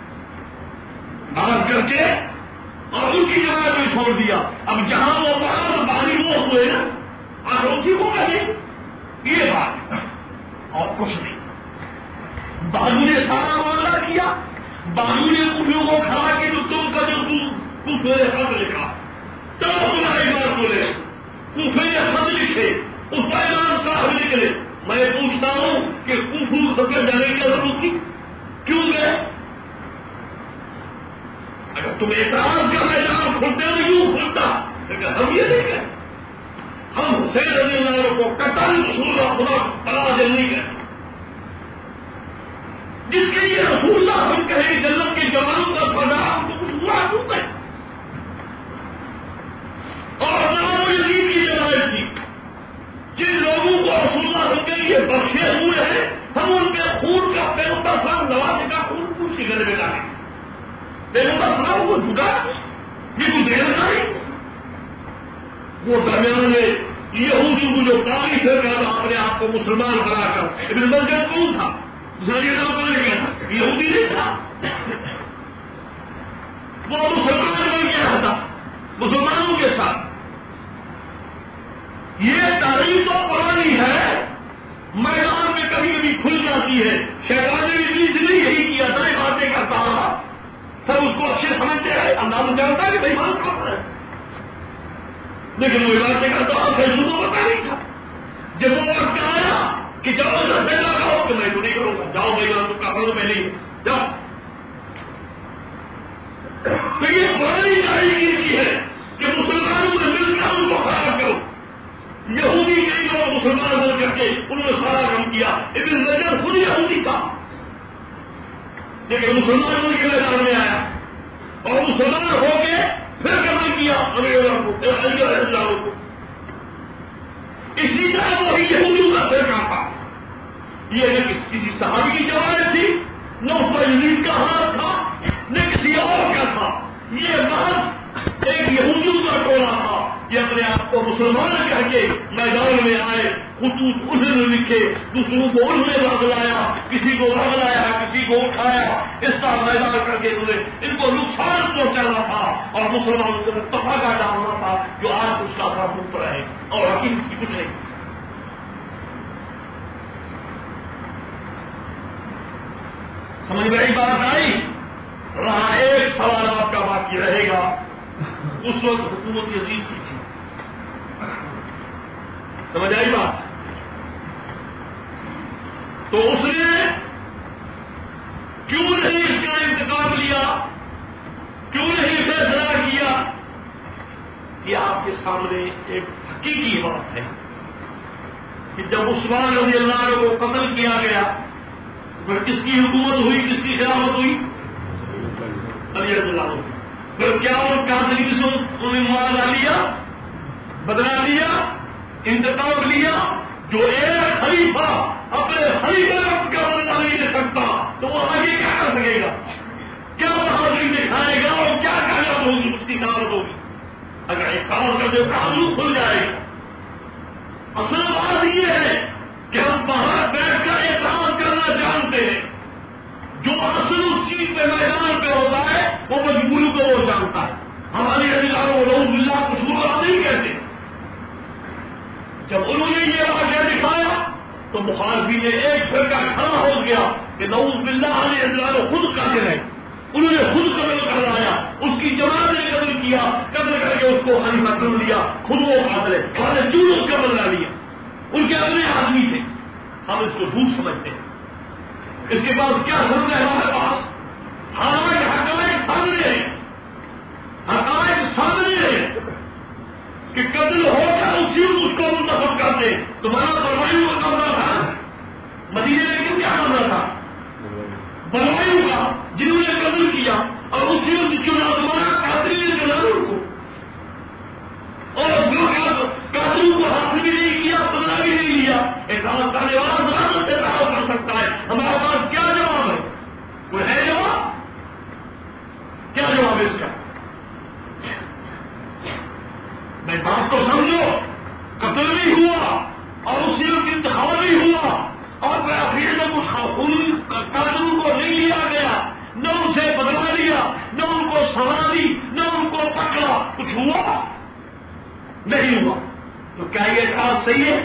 مار کر کے اور ان کی جماعت میں چھوڑ دیا. اب جہاں وہ وہاں باغی وہ ہوئے نا اور اسی کو کہے یہ بات اور کچھ نہیں. باغی نے سارا معاملہ کیا، باغی نے کٹھیوں کو کھڑا کہ جو تم کا جو تم میرے خط لکھا چلو تمہاری بات بولے کوفے نے خط لکھے، اس کا ایمان صاحب نکلے. میں پوچھتا ہوں کہ کوفو سب کے جانے کی ضرورت تھی، کیوں گئے؟ اگر تم اعتراض کا میدان کھلتے ہو یوں کھلتا، لیکن ہم یہ نہیں کریں، ہم حسین رضی اللہ عنہ کو قتل رسول خدا تلاش نہیں کریں. جس کے لیے رسول اللہ ہم کہیں جنت کے جوانوں کا فضا ہم کو کچھ ہوا کیوں کریں؟ اور ہمارا یزید کی روایت تھی، جن لوگوں کو رسول اللہ کے لیے بخشے ہوئے ہیں ہم ان کے خون کا پیغمبر صاحب نوازے کا خون پوچھ کے گلے میں ڈالیں، پیغمبر صاحب کو جھکا یہ کوئی دیر نہیں. وہ درمیان میں یہودی کو جو تاریخ ہے کہا اپنے آپ کو مسلمان بنا کر ابن ملجم کون تھا؟ یہودی نہیں تھا، وہ مسلمان بن گیا تھا مسلمانوں کے ساتھ. یہ تاریخ تو پرانی ہے، میدان میں کبھی کبھی کھل جاتی ہے. شیطان نے ابلیس نے یہی کیا تھا، یہ باتیں کرتا رہا، سب اس کو اچھے سمجھتے ہیں، انداز جانتا ہے کہ بھائی بات کر رہے ہیں، لیکن وہ باتیں کرتا رہا، فیصلہ تو پتا نہیں تھا. جب وہ وقت آیا کہ جاؤ فیصلہ کرو کہ میں تو نہیں کروں گا، جاؤ بھائی تو کر لو، میں نہیں جاؤ. تو یہ پرانی تاریخ کی ہے کہ مسلمانوں نے مل کر ان کو خراب کرو. یہودی کئی لوگ مسلمان ہو کر کے انہوں نے سارا کام کیا. ابن رجب خود یہودی تھا لیکن مسلمان کے میدان میں آیا اور مسلمان ہو کے پھر قتل کیا انگریزوں کو. اسی طرح وہی یہودیوں کا فرقہ تھا. یہ نہ کسی صحابی کی جواب تھی، نہ اس پر یزید کا ہاتھ تھا، نہ کسی اور کا تھا. یہ محض ایک یہودیوں کا ٹولہ تھا. یہ اپنے آپ کو مسلمان کہہ کے میدان میں آئے، خطوط انہوں نے لکھے، دوسروں کو انہوں نے بھاگ لایا، کسی کو بھاگ لایا، کسی کو اٹھایا، اس طرح میدان کر کے انہوں نے ان کو نقصان پہنچانا تھا اور مسلمانوں کو تفاقہ ڈالنا تھا جو آج اس کا ساتھ مفت رہے اور حقیقت کی کچھ نہیں. سمجھ میں بات آئی؟ رہا ایک سوال آپ کا باقی رہے گا. اس وقت حکومت یزید کی تھی، سمجھ آئی بات؟ تو اس نے کیوں نہیں اس کا انتقام لیا، کیوں نہیں فیصلہ کیا؟ یہ آپ کے سامنے ایک حقیقی بات ہے کہ جب عثمان رضی اللہ عنہ کو قتل کیا گیا پھر کس کی حکومت ہوئی، کس کی خلافت ہوئی؟ علی رضی اللہ عنہ. پھر کیا اور کافی قسم انہوں نے معاوضہ لیا، بدلا لیا، انتقام لیا. جو ایک خلیفہ اپنے خلیفہ کا بدلا نہیں لے سکتا تو وہ آگے کیا کر سکے گا؟ کیا بہادری دکھائے گا اور کیا کامیاب ہوگی، اس کی دعوت ہوگی؟ اگر ایک کام کر دے کام کھل جائے گا. اصل بات یہ ہے کہ ہم باہر بیٹھ کر اعتراض کرنا جانتے ہیں، جو اصل اس چیز پہ میدان پہ ہوتا ہے وہ مجبوری کو وہ جانتا ہے. ہماری اداروں روز اللہ کچھ بولا نہیں کہتے. جب انہوں نے یہ واقعہ دکھایا تو مخالفی نے ایک فرقہ کھڑا ہو گیا کہ نعوذ باللہ علیہ السلام خود قاتل ہے، انہوں نے خود قتل کر جماعت نے قتل کیا، قتل کر کے اس کو خلیفہ کر لیا، خود وہ قاتل ہے، اور نے جو اس کا بدلہ لیا، ان کے اپنے آدمی تھے، ہم اس کو جھوٹ سمجھتے ہیں۔ اس کے بعد کیا سمجھ ہے ہمارے پاس؟ حالانکہ حقائق سامنے ہے، حقائق سامنے ہے کہ قتل ہو کر اسی اس کو منتخب کرتے۔ تمہارا بلوائیوں کا قبضہ تھا مدینے میں، کیوں کیا قبضہ تھا؟ بلوائیوں کا، جنہوں نے قتل کیا، اور اسی وقت چنا تمہارا قاتل نے چنا ان کو، اور جو قاتل کو حاصل بھی نہیں کیا، بدلہ بھی نہیں لیا۔ اعتراض کرنے والا زبان سے اعتراض کر سکتا ہے، ہمارے پاس کیا جواب ہے؟ کوئی ہے جواب؟ کیا جواب ہے اس کا؟ میں بات کو سمجھو، قتل بھی ہوا اور اسی وقت انتخاب بھی ہوا، اور پھر آخر میں ان قاتلوں کو نہیں لیا گیا، نہ ان سے بدلا لیا، نہ ان کو سزا دی، نہ ان کو پکڑا، کچھ ہوا نہیں ہوا۔ تو کیا یہ اعتراض صحیح ہے؟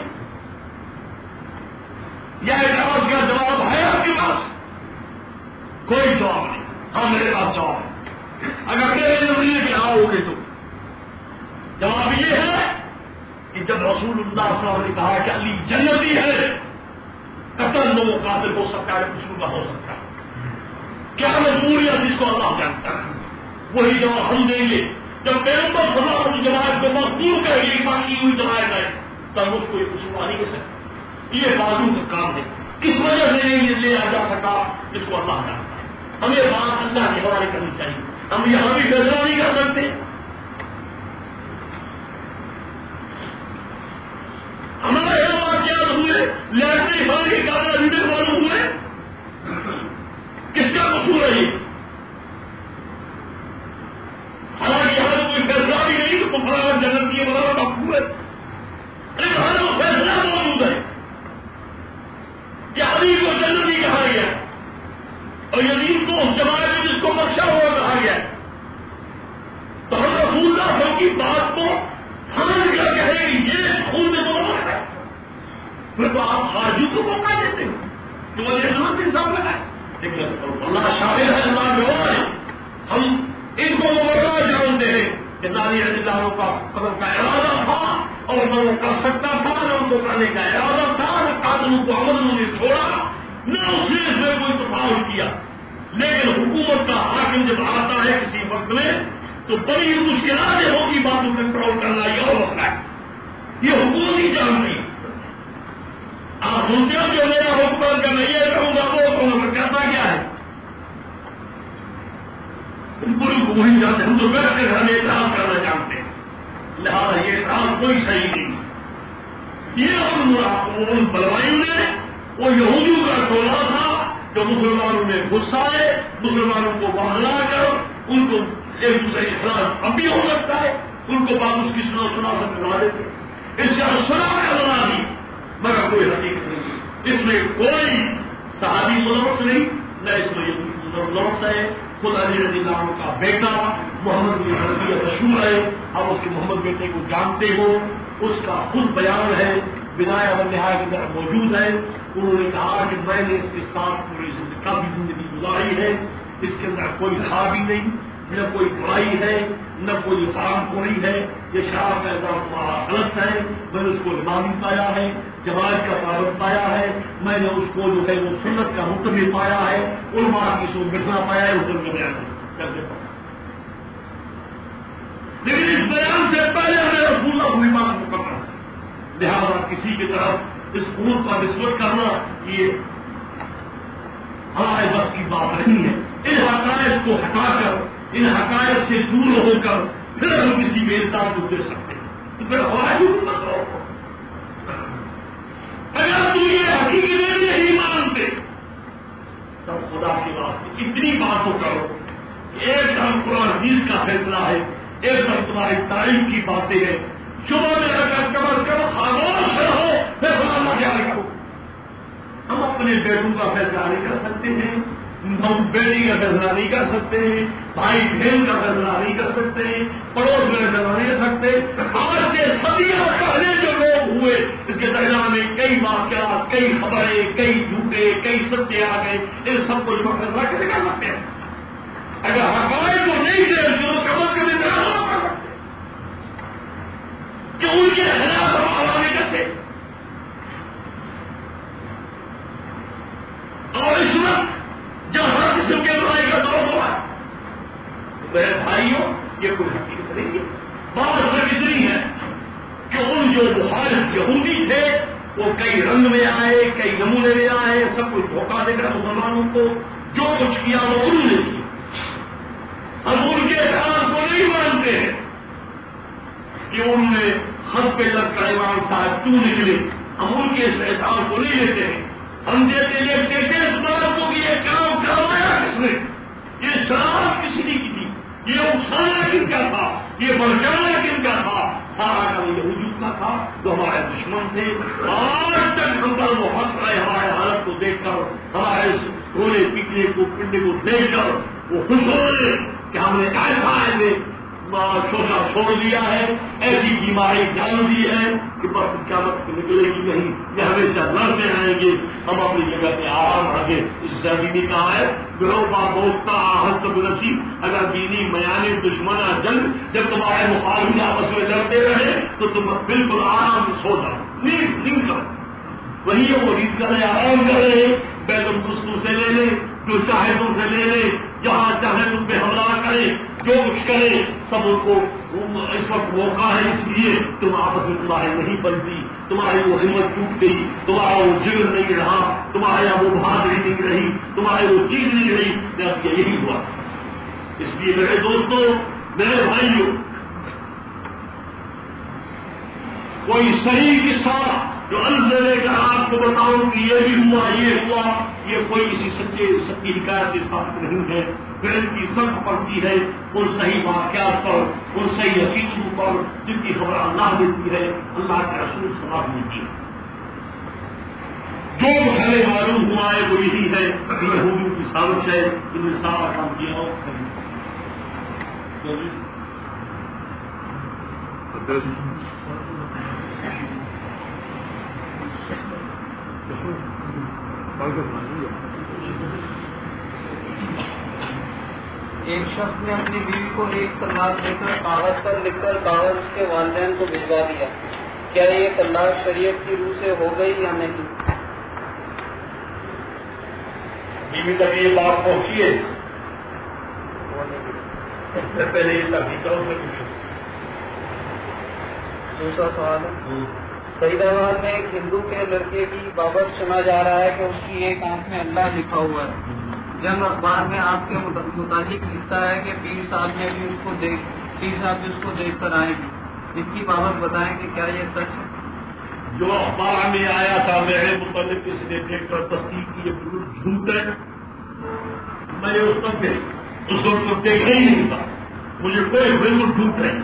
یا اعتراض کا جواب ہے آپ کے پاس؟ کوئی جواب نہیں۔ ہاں میرے پاس جواب ہے، اگر میرے نظریے کے آؤ گے تو جواب یہ ہے کہ جب رسول اللہ صلی اللہ علیہ وسلم نے کہا کہ علی جنتی ہے، قتل نو قاتل ہو سکتا ہے، کچھ نہ ہو سکتا ہے، کیا مجبوریت جس کو اللہ جانتا ہے، وہی جواب ہم دیں گے۔ جب پیغمبر صلی اللہ علیہ وسلم جماعت کو مقبول کرے گی، باقی ہوئی جماعت ہے، تب اس کو یہ قصور نہیں کر سکتا۔ یہ بازو کا کام ہے، کس وجہ سے یہ لے آ جا سکا جس کو اللہ جانتا ہے۔ ہمیں بات اللہ کے حوالے کرنی چاہیے، ہم یہاں بھی فیصلہ نہیں کر سکتے۔ ہمارے یہاں واقعات ہوئے، لڑنے والے کاغذ لینے والے ہوئے، کس کا قصور ہے یہ؟ حالانکہ یہاں تو کوئی فیصلہ بھی نہیں تو فلاں جنت کی بڑا مقبول ہے، ارے وہاں وہ فیصلہ موجود ہے کہ علی کو جنتی کہا گیا اور یزید کو اس جماعت میں جس کو بخشا ہوا کہا گیا، تو ہم رسول اللہ صلی اللہ علیہ وسلم کی بات کو سمجھ کر کہیں گے یہ خون میں تو ہے، پھر تو آپ حاجی کو موقع دیتے ہیں تو وہ ضرورت انصاف لگا ہے۔ لیکن اللہ شاہد ہے، اللہ جو ہے، ہم ان کو موقع جانتے ہیں کہ نانی رضی اللہ کا قدم کا ارادہ تھا اور نہ وہ کر سکتا تھا، نہ ان کو کرنے کا ارادہ تھا، نہ قاتلوں کو عمل نے چھوڑا، نہ اس نے اس میں کوئی تفاوت کیا۔ لیکن حکومت کا حاکم جب آتا ہے کسی وقت میں تو بڑی مشکلات ہوگی بات کو کنٹرول کرنا، یہ اور مسئلہ ہے، یہ حکومت ہی جانتی۔ آپ سنتے ہو جو میرا حکومت کا میں یہ کہوں گا وہ کہوں گا، کہتا کیا ہے؟ پوری کو وہی جانتے، ہم تو بیٹھ کے ہمیں اعتراض کرنا چاہتے ہیں، لہٰذا یہ اعتراض کوئی صحیح نہیں۔ یہ ان بلوائیوں نے وہ یہودیوں کا ٹولہ تھا جو مسلمانوں میں غصہ آئے، مسلمانوں کو بہلا کر ان کو ایک دوسرے کے خلاف اب بھی ہو سکتا ہے، ان کو بات اس کی سنا سنا سب بنا دیتے، اس سے سنا کا بنا دی، مگر کوئی حقیقت نہیں، اس میں کوئی صحابی ملوث نہیں، نہ اس میں ملوث ہے۔ خود علی رضی اللہ عنہ کا بیٹا محمد بن عربی مشہور ہے، اب اس کے محمد بیٹے کو جانتے ہو، اس کا خود بیان ہے، بنائے اور نہایت کے اندر موجود ہے۔ انہوں نے کہا کہ میں نے اس کے ساتھ پوری کافی زندگی گزاری ہے، اس کے اندر کوئی خرابی نہیں، نہ کوئی برائی ہے، نہ کوئی حرام خوری ہے، یہ شراب کا اظہار تمہارا غلط ہے، میں نے اس کو امامی پایا ہے، جماعت کا پابند پایا ہے، میں نے اس کو جو ہے وہ سنت کا متبع پایا ہے، علماء کی سو بٹنا پایا ہے، اس کا بیان کر دیتا ہوں۔ لیکن اس بیان سے پہلے ہمیں رسول اللہ کی بات کو کرنا ہے، لہٰذا کسی کی طرف اس خون کا نسبت کرنا یہ ہمارے بس کی بات نہیں ہے۔ ان حقائق کو ہٹا کر، ان حقائق سے دور ہو کر پھر ہم کسی ویدتا کو دے سکتے ہیں، تو پھر ہماری حکومت ہو۔ اگر تم یہ حقیقی نہیں مانتے تب خدا کی بات اتنی بات ہو کرو، ایک طرف قرآن حدیث کا فیصلہ ہے، ایک طرف تمہاری تاریخ کی باتیں ہیں، شبہ میں اگر کم از کم خاموش رہو فیصلہ نہ کیا کرو۔ ہم اپنے بیٹوں کا فیصلہ نہیں کر سکتے ہیں، ہم بیٹی کا فیصلہ نہیں کر سکتے ہیں، بھائی بہن کا فیصلہ نہیں کر سکتے ہیں، پڑوس میں فیصلہ نہیں کر سکتے۔ آج سے صدیوں پہلے جو لوگ ہوئے اس کے درمیان میں کئی واقعات، کئی خبریں، کئی جھوٹے، کئی سچے آ گئے، ان سب کو جو فیصلہ کیسے کر سکتے ہیں؟ اگر حقائق کو نہیں دے جو کم میرے بھائیوں یہ کوئی حقیقت نہیں ہے. بات صرف اتنی ہے کہ ان جو مخالف یہودی تھے وہ کئی رنگ میں آئے, کئی نمونے میں آئے, سب کچھ دھوکہ دے کر مسلمانوں کو جو کچھ کیا وہ انہوں نے کیا. ہم ان کے اعتراض کو نہیں مانتے ہیں کہ انہوں نے خط پہ لگ کر امام صاحب کیوں نکلے, ہم ان کے اس اعتراض کو نہیں لیتے ہیں. ہم دیتے یہ دیکھتے اس بات کو کہ یہ کام کروایا کس نے, یہ شرارت کس نے کی تھی, یہ اکسانا کن کا تھا, یہ بڑھانا کن کا تھا, سارا کا یہ وجود کا تھا جو ہمارے دشمن تھے. آج تک ہم پر وہ ہنس رہے ہمارے حالت کو دیکھ کر, ہمارے رونے پیٹنے کو پنڈے کو دیکھ کر وہ خوش ہو رہے کہ ہم نے ایسا ایسے شوشا چھوڑ دیا ہے, ایسی بیماری ڈال دی ہے کہ بس کیا وقت نکلے گی نہیں, یہ ہمیشہ لڑتے رہیں گے. ہم اپنی جگہ پہ آرام رکھے. اس زمین نے کہا ہے گروہ کا دوستا آہت سب نصیب, اگر دینی میانی دشمنا جنگ جب تمہارے مخالف آپس میں لڑتے رہے تو تم بالکل آرام سے سو جاؤ, نیند نیند کرو. وہی ہے وہ نیند کرے, آرام کرے, بیت القدس سے لے لے, جو چاہے تم سے لے لے, جہاں چاہے تم پہ حملہ کرے, جو کچھ کرے سب ان کو اس وقت موقع ہے. اس لیے تم آپس میں تمہاری نہیں بنتی, تمہاری وہ ہمت ٹوٹ گئی, تمہارا وہ جگر نہیں رہا, تمہارے یہاں وہ بہادری نہیں رہی, تمہاری وہ چیز نہیں رہی. جب یہی ہوا. اس لیے میرے دوستوں, میرے بھائیوں, کوئی صحیح قصہ جو الگ لے کر آپ کو بتاؤں کہ یہ بھی ہوا یہ ہوا, یہ کوئی کسی سچے سچی حکایت کے ساتھ نہیں ہے. پھر ان کی سرخ پڑتی ہے ان صحیح واقعات پر, ان صحیح حقیقتوں پر جن کی خبر اللہ دیتی ہے, اللہ کے رسول سماج دیتی ہے. جو ہمیں معلوم ہوا ہے وہ یہی ہے کہ یہودیوں کی سازش ہے, ان نے سارا کام کیا ہو. ایک شخص نے اپنی بیوی کو ایک طلاق دے کر کاغذ پر لکھ کر کاغذ کے والدین کو بھجوا دیا. کیا یہ طلاق شریعت کی روح سے ہو گئی یا نہیں؟ بیوی تک یہ بات پہنچی ہے, پہلے یہ تک دوسرا سوال ہے, فریدآباد آباد میں ایک ہندو کے لڑکے کی بابت سنا جا رہا ہے کہ اس کی ایک آنکھ میں اللہ لکھا ہوا ہے. جنگ اخبار میں آپ کے متعلق لکھتا ہے کہ پیر صاحب نے بھی اس کو دیکھ پیر صاحب بھی اس کو دیکھ کر آئے ہیں. اس کی بابت بتائیں کہ کیا یہ سچ ہے؟ جو اخبار میں آیا تھا میرے متعلق کسی نے دیکھ کر تصدیق کی یہ بالکل جھوٹ ہے. میں نے اس وقت اس وقت دیکھا ہی نہیں تھا, مجھے کوئی بالکل جھوٹ نہیں.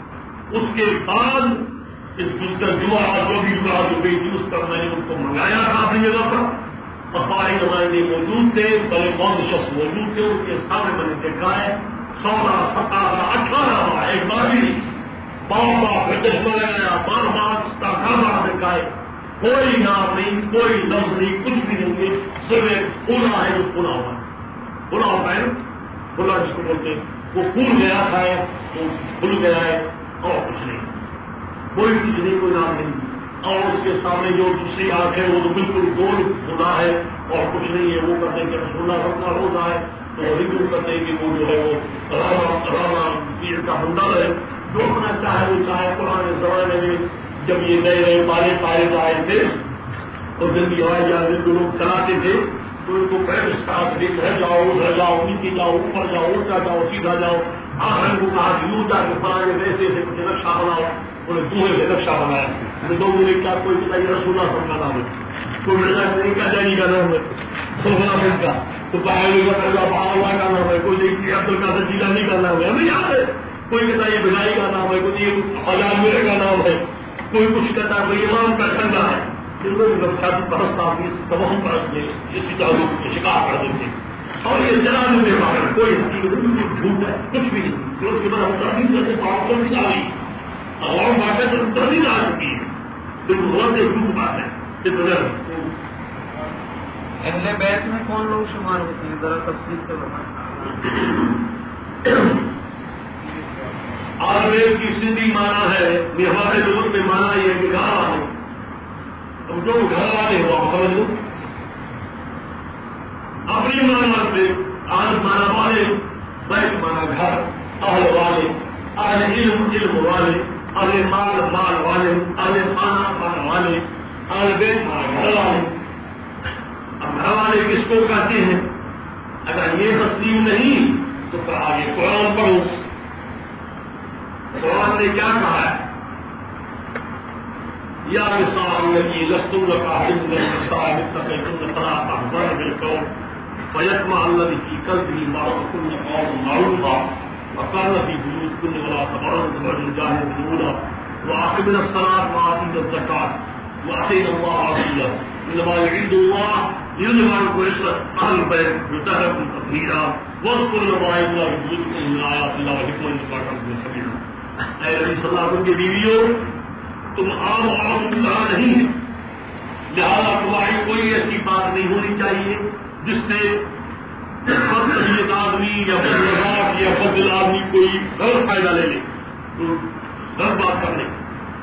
اس کے بعد اس گزر جمعہ جو بھی جمعہ جو گئی تھی اس پر میں نے ان کو منگایا تھا اپنی جگہ پر. اخباری نمائندے موجود تھے, بڑے بہت شخص موجود تھے, ان کے سامنے میں نے دیکھا ہے سولہ ستارہ اٹھارہ بار, ایک بار بھی نہیں, بار بار پھر چشمہ لگایا, بار بار کھانا دیکھا ہے. کوئی نام نہیں, کوئی لفظ نہیں, کچھ بھی نہیں ہے, صرف ایک پھولا ہے جو پھولا ہوا ہے. پھولا ہوتا ہے پھولا جس کو بولتے ہیں, وہ پھول گیا تھا تو کھل گیا ہے اور کچھ نہیں, کوئی کچھ نہیں, کوئی نام نہیں. اور اس کے سامنے جو دوسری آنکھ ہے وہ تو بالکل گول ہونا ہے اور کچھ نہیں ہے. وہ کہتے ہیں کہ رسول اللہ اپنا ہوتا ہے تو ہندو کہتے ہیں کہ وہ جو ہے وہ راما راما پیر کا بندہ ہے, جو اپنا چاہے وہ چاہے. پرانے زمانے میں جب یہ نئے نئے پالے پائے آئے تھے اور جلدی ہوائی جہاز جو لوگ چلاتے تھے تو ان کو پہلے اسٹارٹ دے رہ جاؤ ادھر جاؤ نیچے جاؤ اوپر جاؤ الٹا جاؤ سیدھا جاؤ. آخر کو کہا کہ یوں جا کے پرانے ویسے ایسے کچھ نقشہ بناؤ, انہیں دوسرے سے نقشہ بنایا. دو مجھے کیا کوئی بتائیے رسول اللہ کا نام ہے, کوئی مرزا نہیں کا جانی کا نام ہے, سوفنا فن کا تو باہر کا نام ہے, کوئی دیکھیے عبد القادر جیلانی کا نام ہے, ہمیں یاد ہے. کوئی کہتا ہے بھلائی کا نام ہے, کوئی آزاد میرے کا نام ہے, کوئی کچھ کہتا ہے کوئی امام کا ٹھنڈا ہے. جن لوگ شادی پرست آدمی تمام پرست میں اسی تعلق کے شکار کر دیتے اور یہ جناب میں باہر کوئی حقیقت جھوٹ ہے, کچھ بھی نہیں. جو اس کے بعد ہم ترمیم کرتے پاؤں کو نہیں آئی اور باتیں تو ترمیم آ چکی ہے, بالکل بہت ایک جھوٹ بات ہے. اہل بیت میں کون لوگ شمار ہوتے ہیں, ذرا تفصیل سے بتائیں. آدمی کی سندھی مانا ہے, ہمارے لوگوں میں مانا یہ ہے کہ گھر والے, تم جو گھر والے ہو آپ سمجھ لو اپنی مانا سے آج مانا والے, بیت مانا گھر, اہل والے، اہل علم علم والے، اہل مال مال والے، اہل خانہ خانہ والے، اہل بیت گھر والے. اب گھر والے کس کو کہتے ہیں؟ اگر یہ تسلیم نہیں تو پھر آگے قرآن پڑھو. قرآن نے کیا کہا ہے؟ یا نساء النبی لستن کاحد من النساء ان اتقیتن فلا تخضعن بالقول فیطمع الذی فی قلبہ مرض قولا معروفا وقرن فی بیوتکن ولا تبرجن تبرج الجاہلیۃ الاولی واقمن الصلاۃ وآتین الزکاۃ واطیعن اللہ ورسولہ انما یرید اللہ لیذهب عنکم رجس اہل البیت ویطہرکم تطہیرا واذکرن ما یتلی فی بیوتکن من آیات اللہ والحکمۃ والموعظۃ الحسنہ. اے نبی صلی اللہ علیہ وسلم کے بیویوں، تم عام عام کی طرح نہیں ہے، لہٰذا تمہاری کوئی ایسی بات نہیں ہونی چاہیے جس سے بدتمیز آدمی یا بدمزاج یا بدل آدمی کوئی غلط فائدہ لے لے، غلط بات کر لے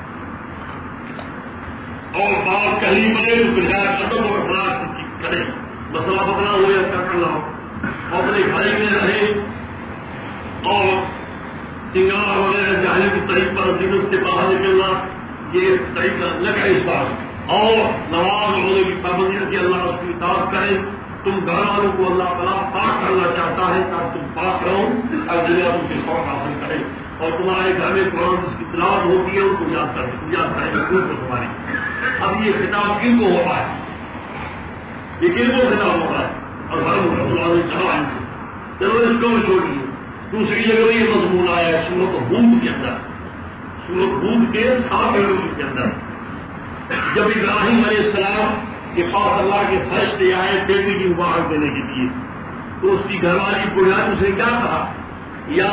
اور بات کہیں بنے تو بجائے ادب اور اخلاق کی کرے. مسئلہ بدلا ہو یا کیا کرنا ہو، اپنے گھر میں رہے اور سنگار وغیرہ جانے کی طریق پر زینت سے باہر نکلنا یہ طریقہ لگا اس بات، اور نماز روزے کی پابندی کی اللہ اس کی اطاعت کرے. تم گھر والوں کو اللہ تعالیٰ پاک کرنا چاہتا ہے تاکہ تم پاک رہو اور دنیا تم کے شوق حاصل کرے، اور تمہارے گھر میں قرآن جس کی تلاوت ہوتی ہے ان کو یاد کرے یاد کرے گا تمہاری. اب یہ خطاب کن کو ہو رہا ہے؟ یہ کن کو خطاب ہو رہا ہے؟ اور گھر میں چلو اس کو چھوڑیے. دوسری جگہ یہ مضمون آیا ہے سورۃ ہود کے اندر، سورۃ ہود کے سات کے اندر، جب ابراہیم علیہ السلام کے پاس اللہ کے فرشتے آئے بیٹی کی مبارک دینے کے لیے، تو اس کی گھر والی بڑھیا اس نے کیا کہا؟ یا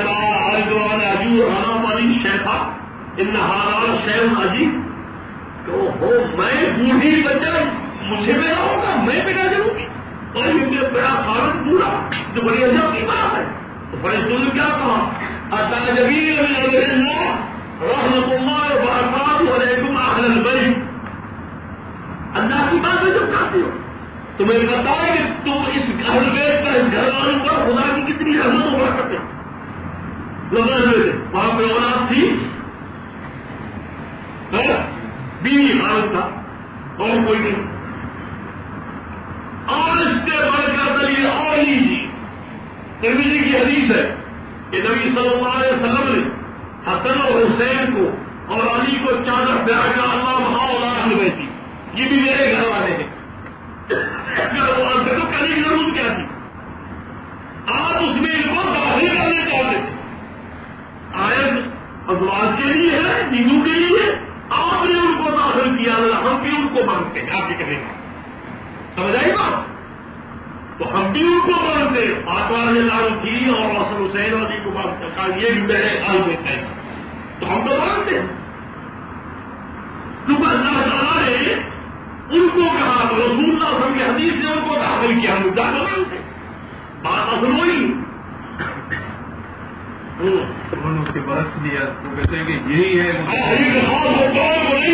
شیخا ان ہارا شیخ عجیب، تو ہو میں بوڑھی بچہ مجھے میرا ہوگا، میں بیٹا جاؤں گی اور یہ بڑا خالد پورا جو بڑی عجب کی بات ہے. تو فرشتوں نے کیا کہا؟ اتعجبین من امر اللہ رحمۃ اللہ وبرکاتہ علیکم اہل البیت. اللہ کی بات ہے جو کہتے ہو تمہیں پتا ہے کہ تم اس اہل بیت کا اس گھر والوں پر خدا کی کتنی رحمت و برکت ہے. وہاں پہ اولاد تھی، بیوی خالد تھا اور کوئی نہیں. اور اس سے بڑھ کر دلیل اور لیجیے، ترمذی کی حدیث ہے کہ نبی صلی اللہ علیہ وسلم نے حسن اور حسین کو اور علی کو چادر پہنا کر اللہ اہل بیتی، یہ بھی میرے گھر والے ہیں. تو کلی کی ضرورت کیا تھی؟ آپ اس میں ان کو داخل کرنے چاہتے تھے. آیت ازواج کے لیے ہے، ہندو کے لیے، آپ نے ان کو داخل کیا، ہم بھی ان کو مانگتے ہیں. آپ کے کہنے کا سمجھ آئی بات؟ تو ہم بھی ان کو مانتے ہیں. آتما نے لال کی اور حسن حسین علی کو مانگتے، یہ بھی میرے حال میں ہے، تو ہم تو مانتے ہیں. کیونکہ اللہ تعالیٰ نے ان کو کہا، رسول اللہ صلی اللہ علیہ وسلم کی حدیث نے ان کو داخل کیا، ہم داخل مانتے. بات اصل ہوئی انہوں نے اس کے برس دیا تو کہتے ہیں کہ یہی ہے.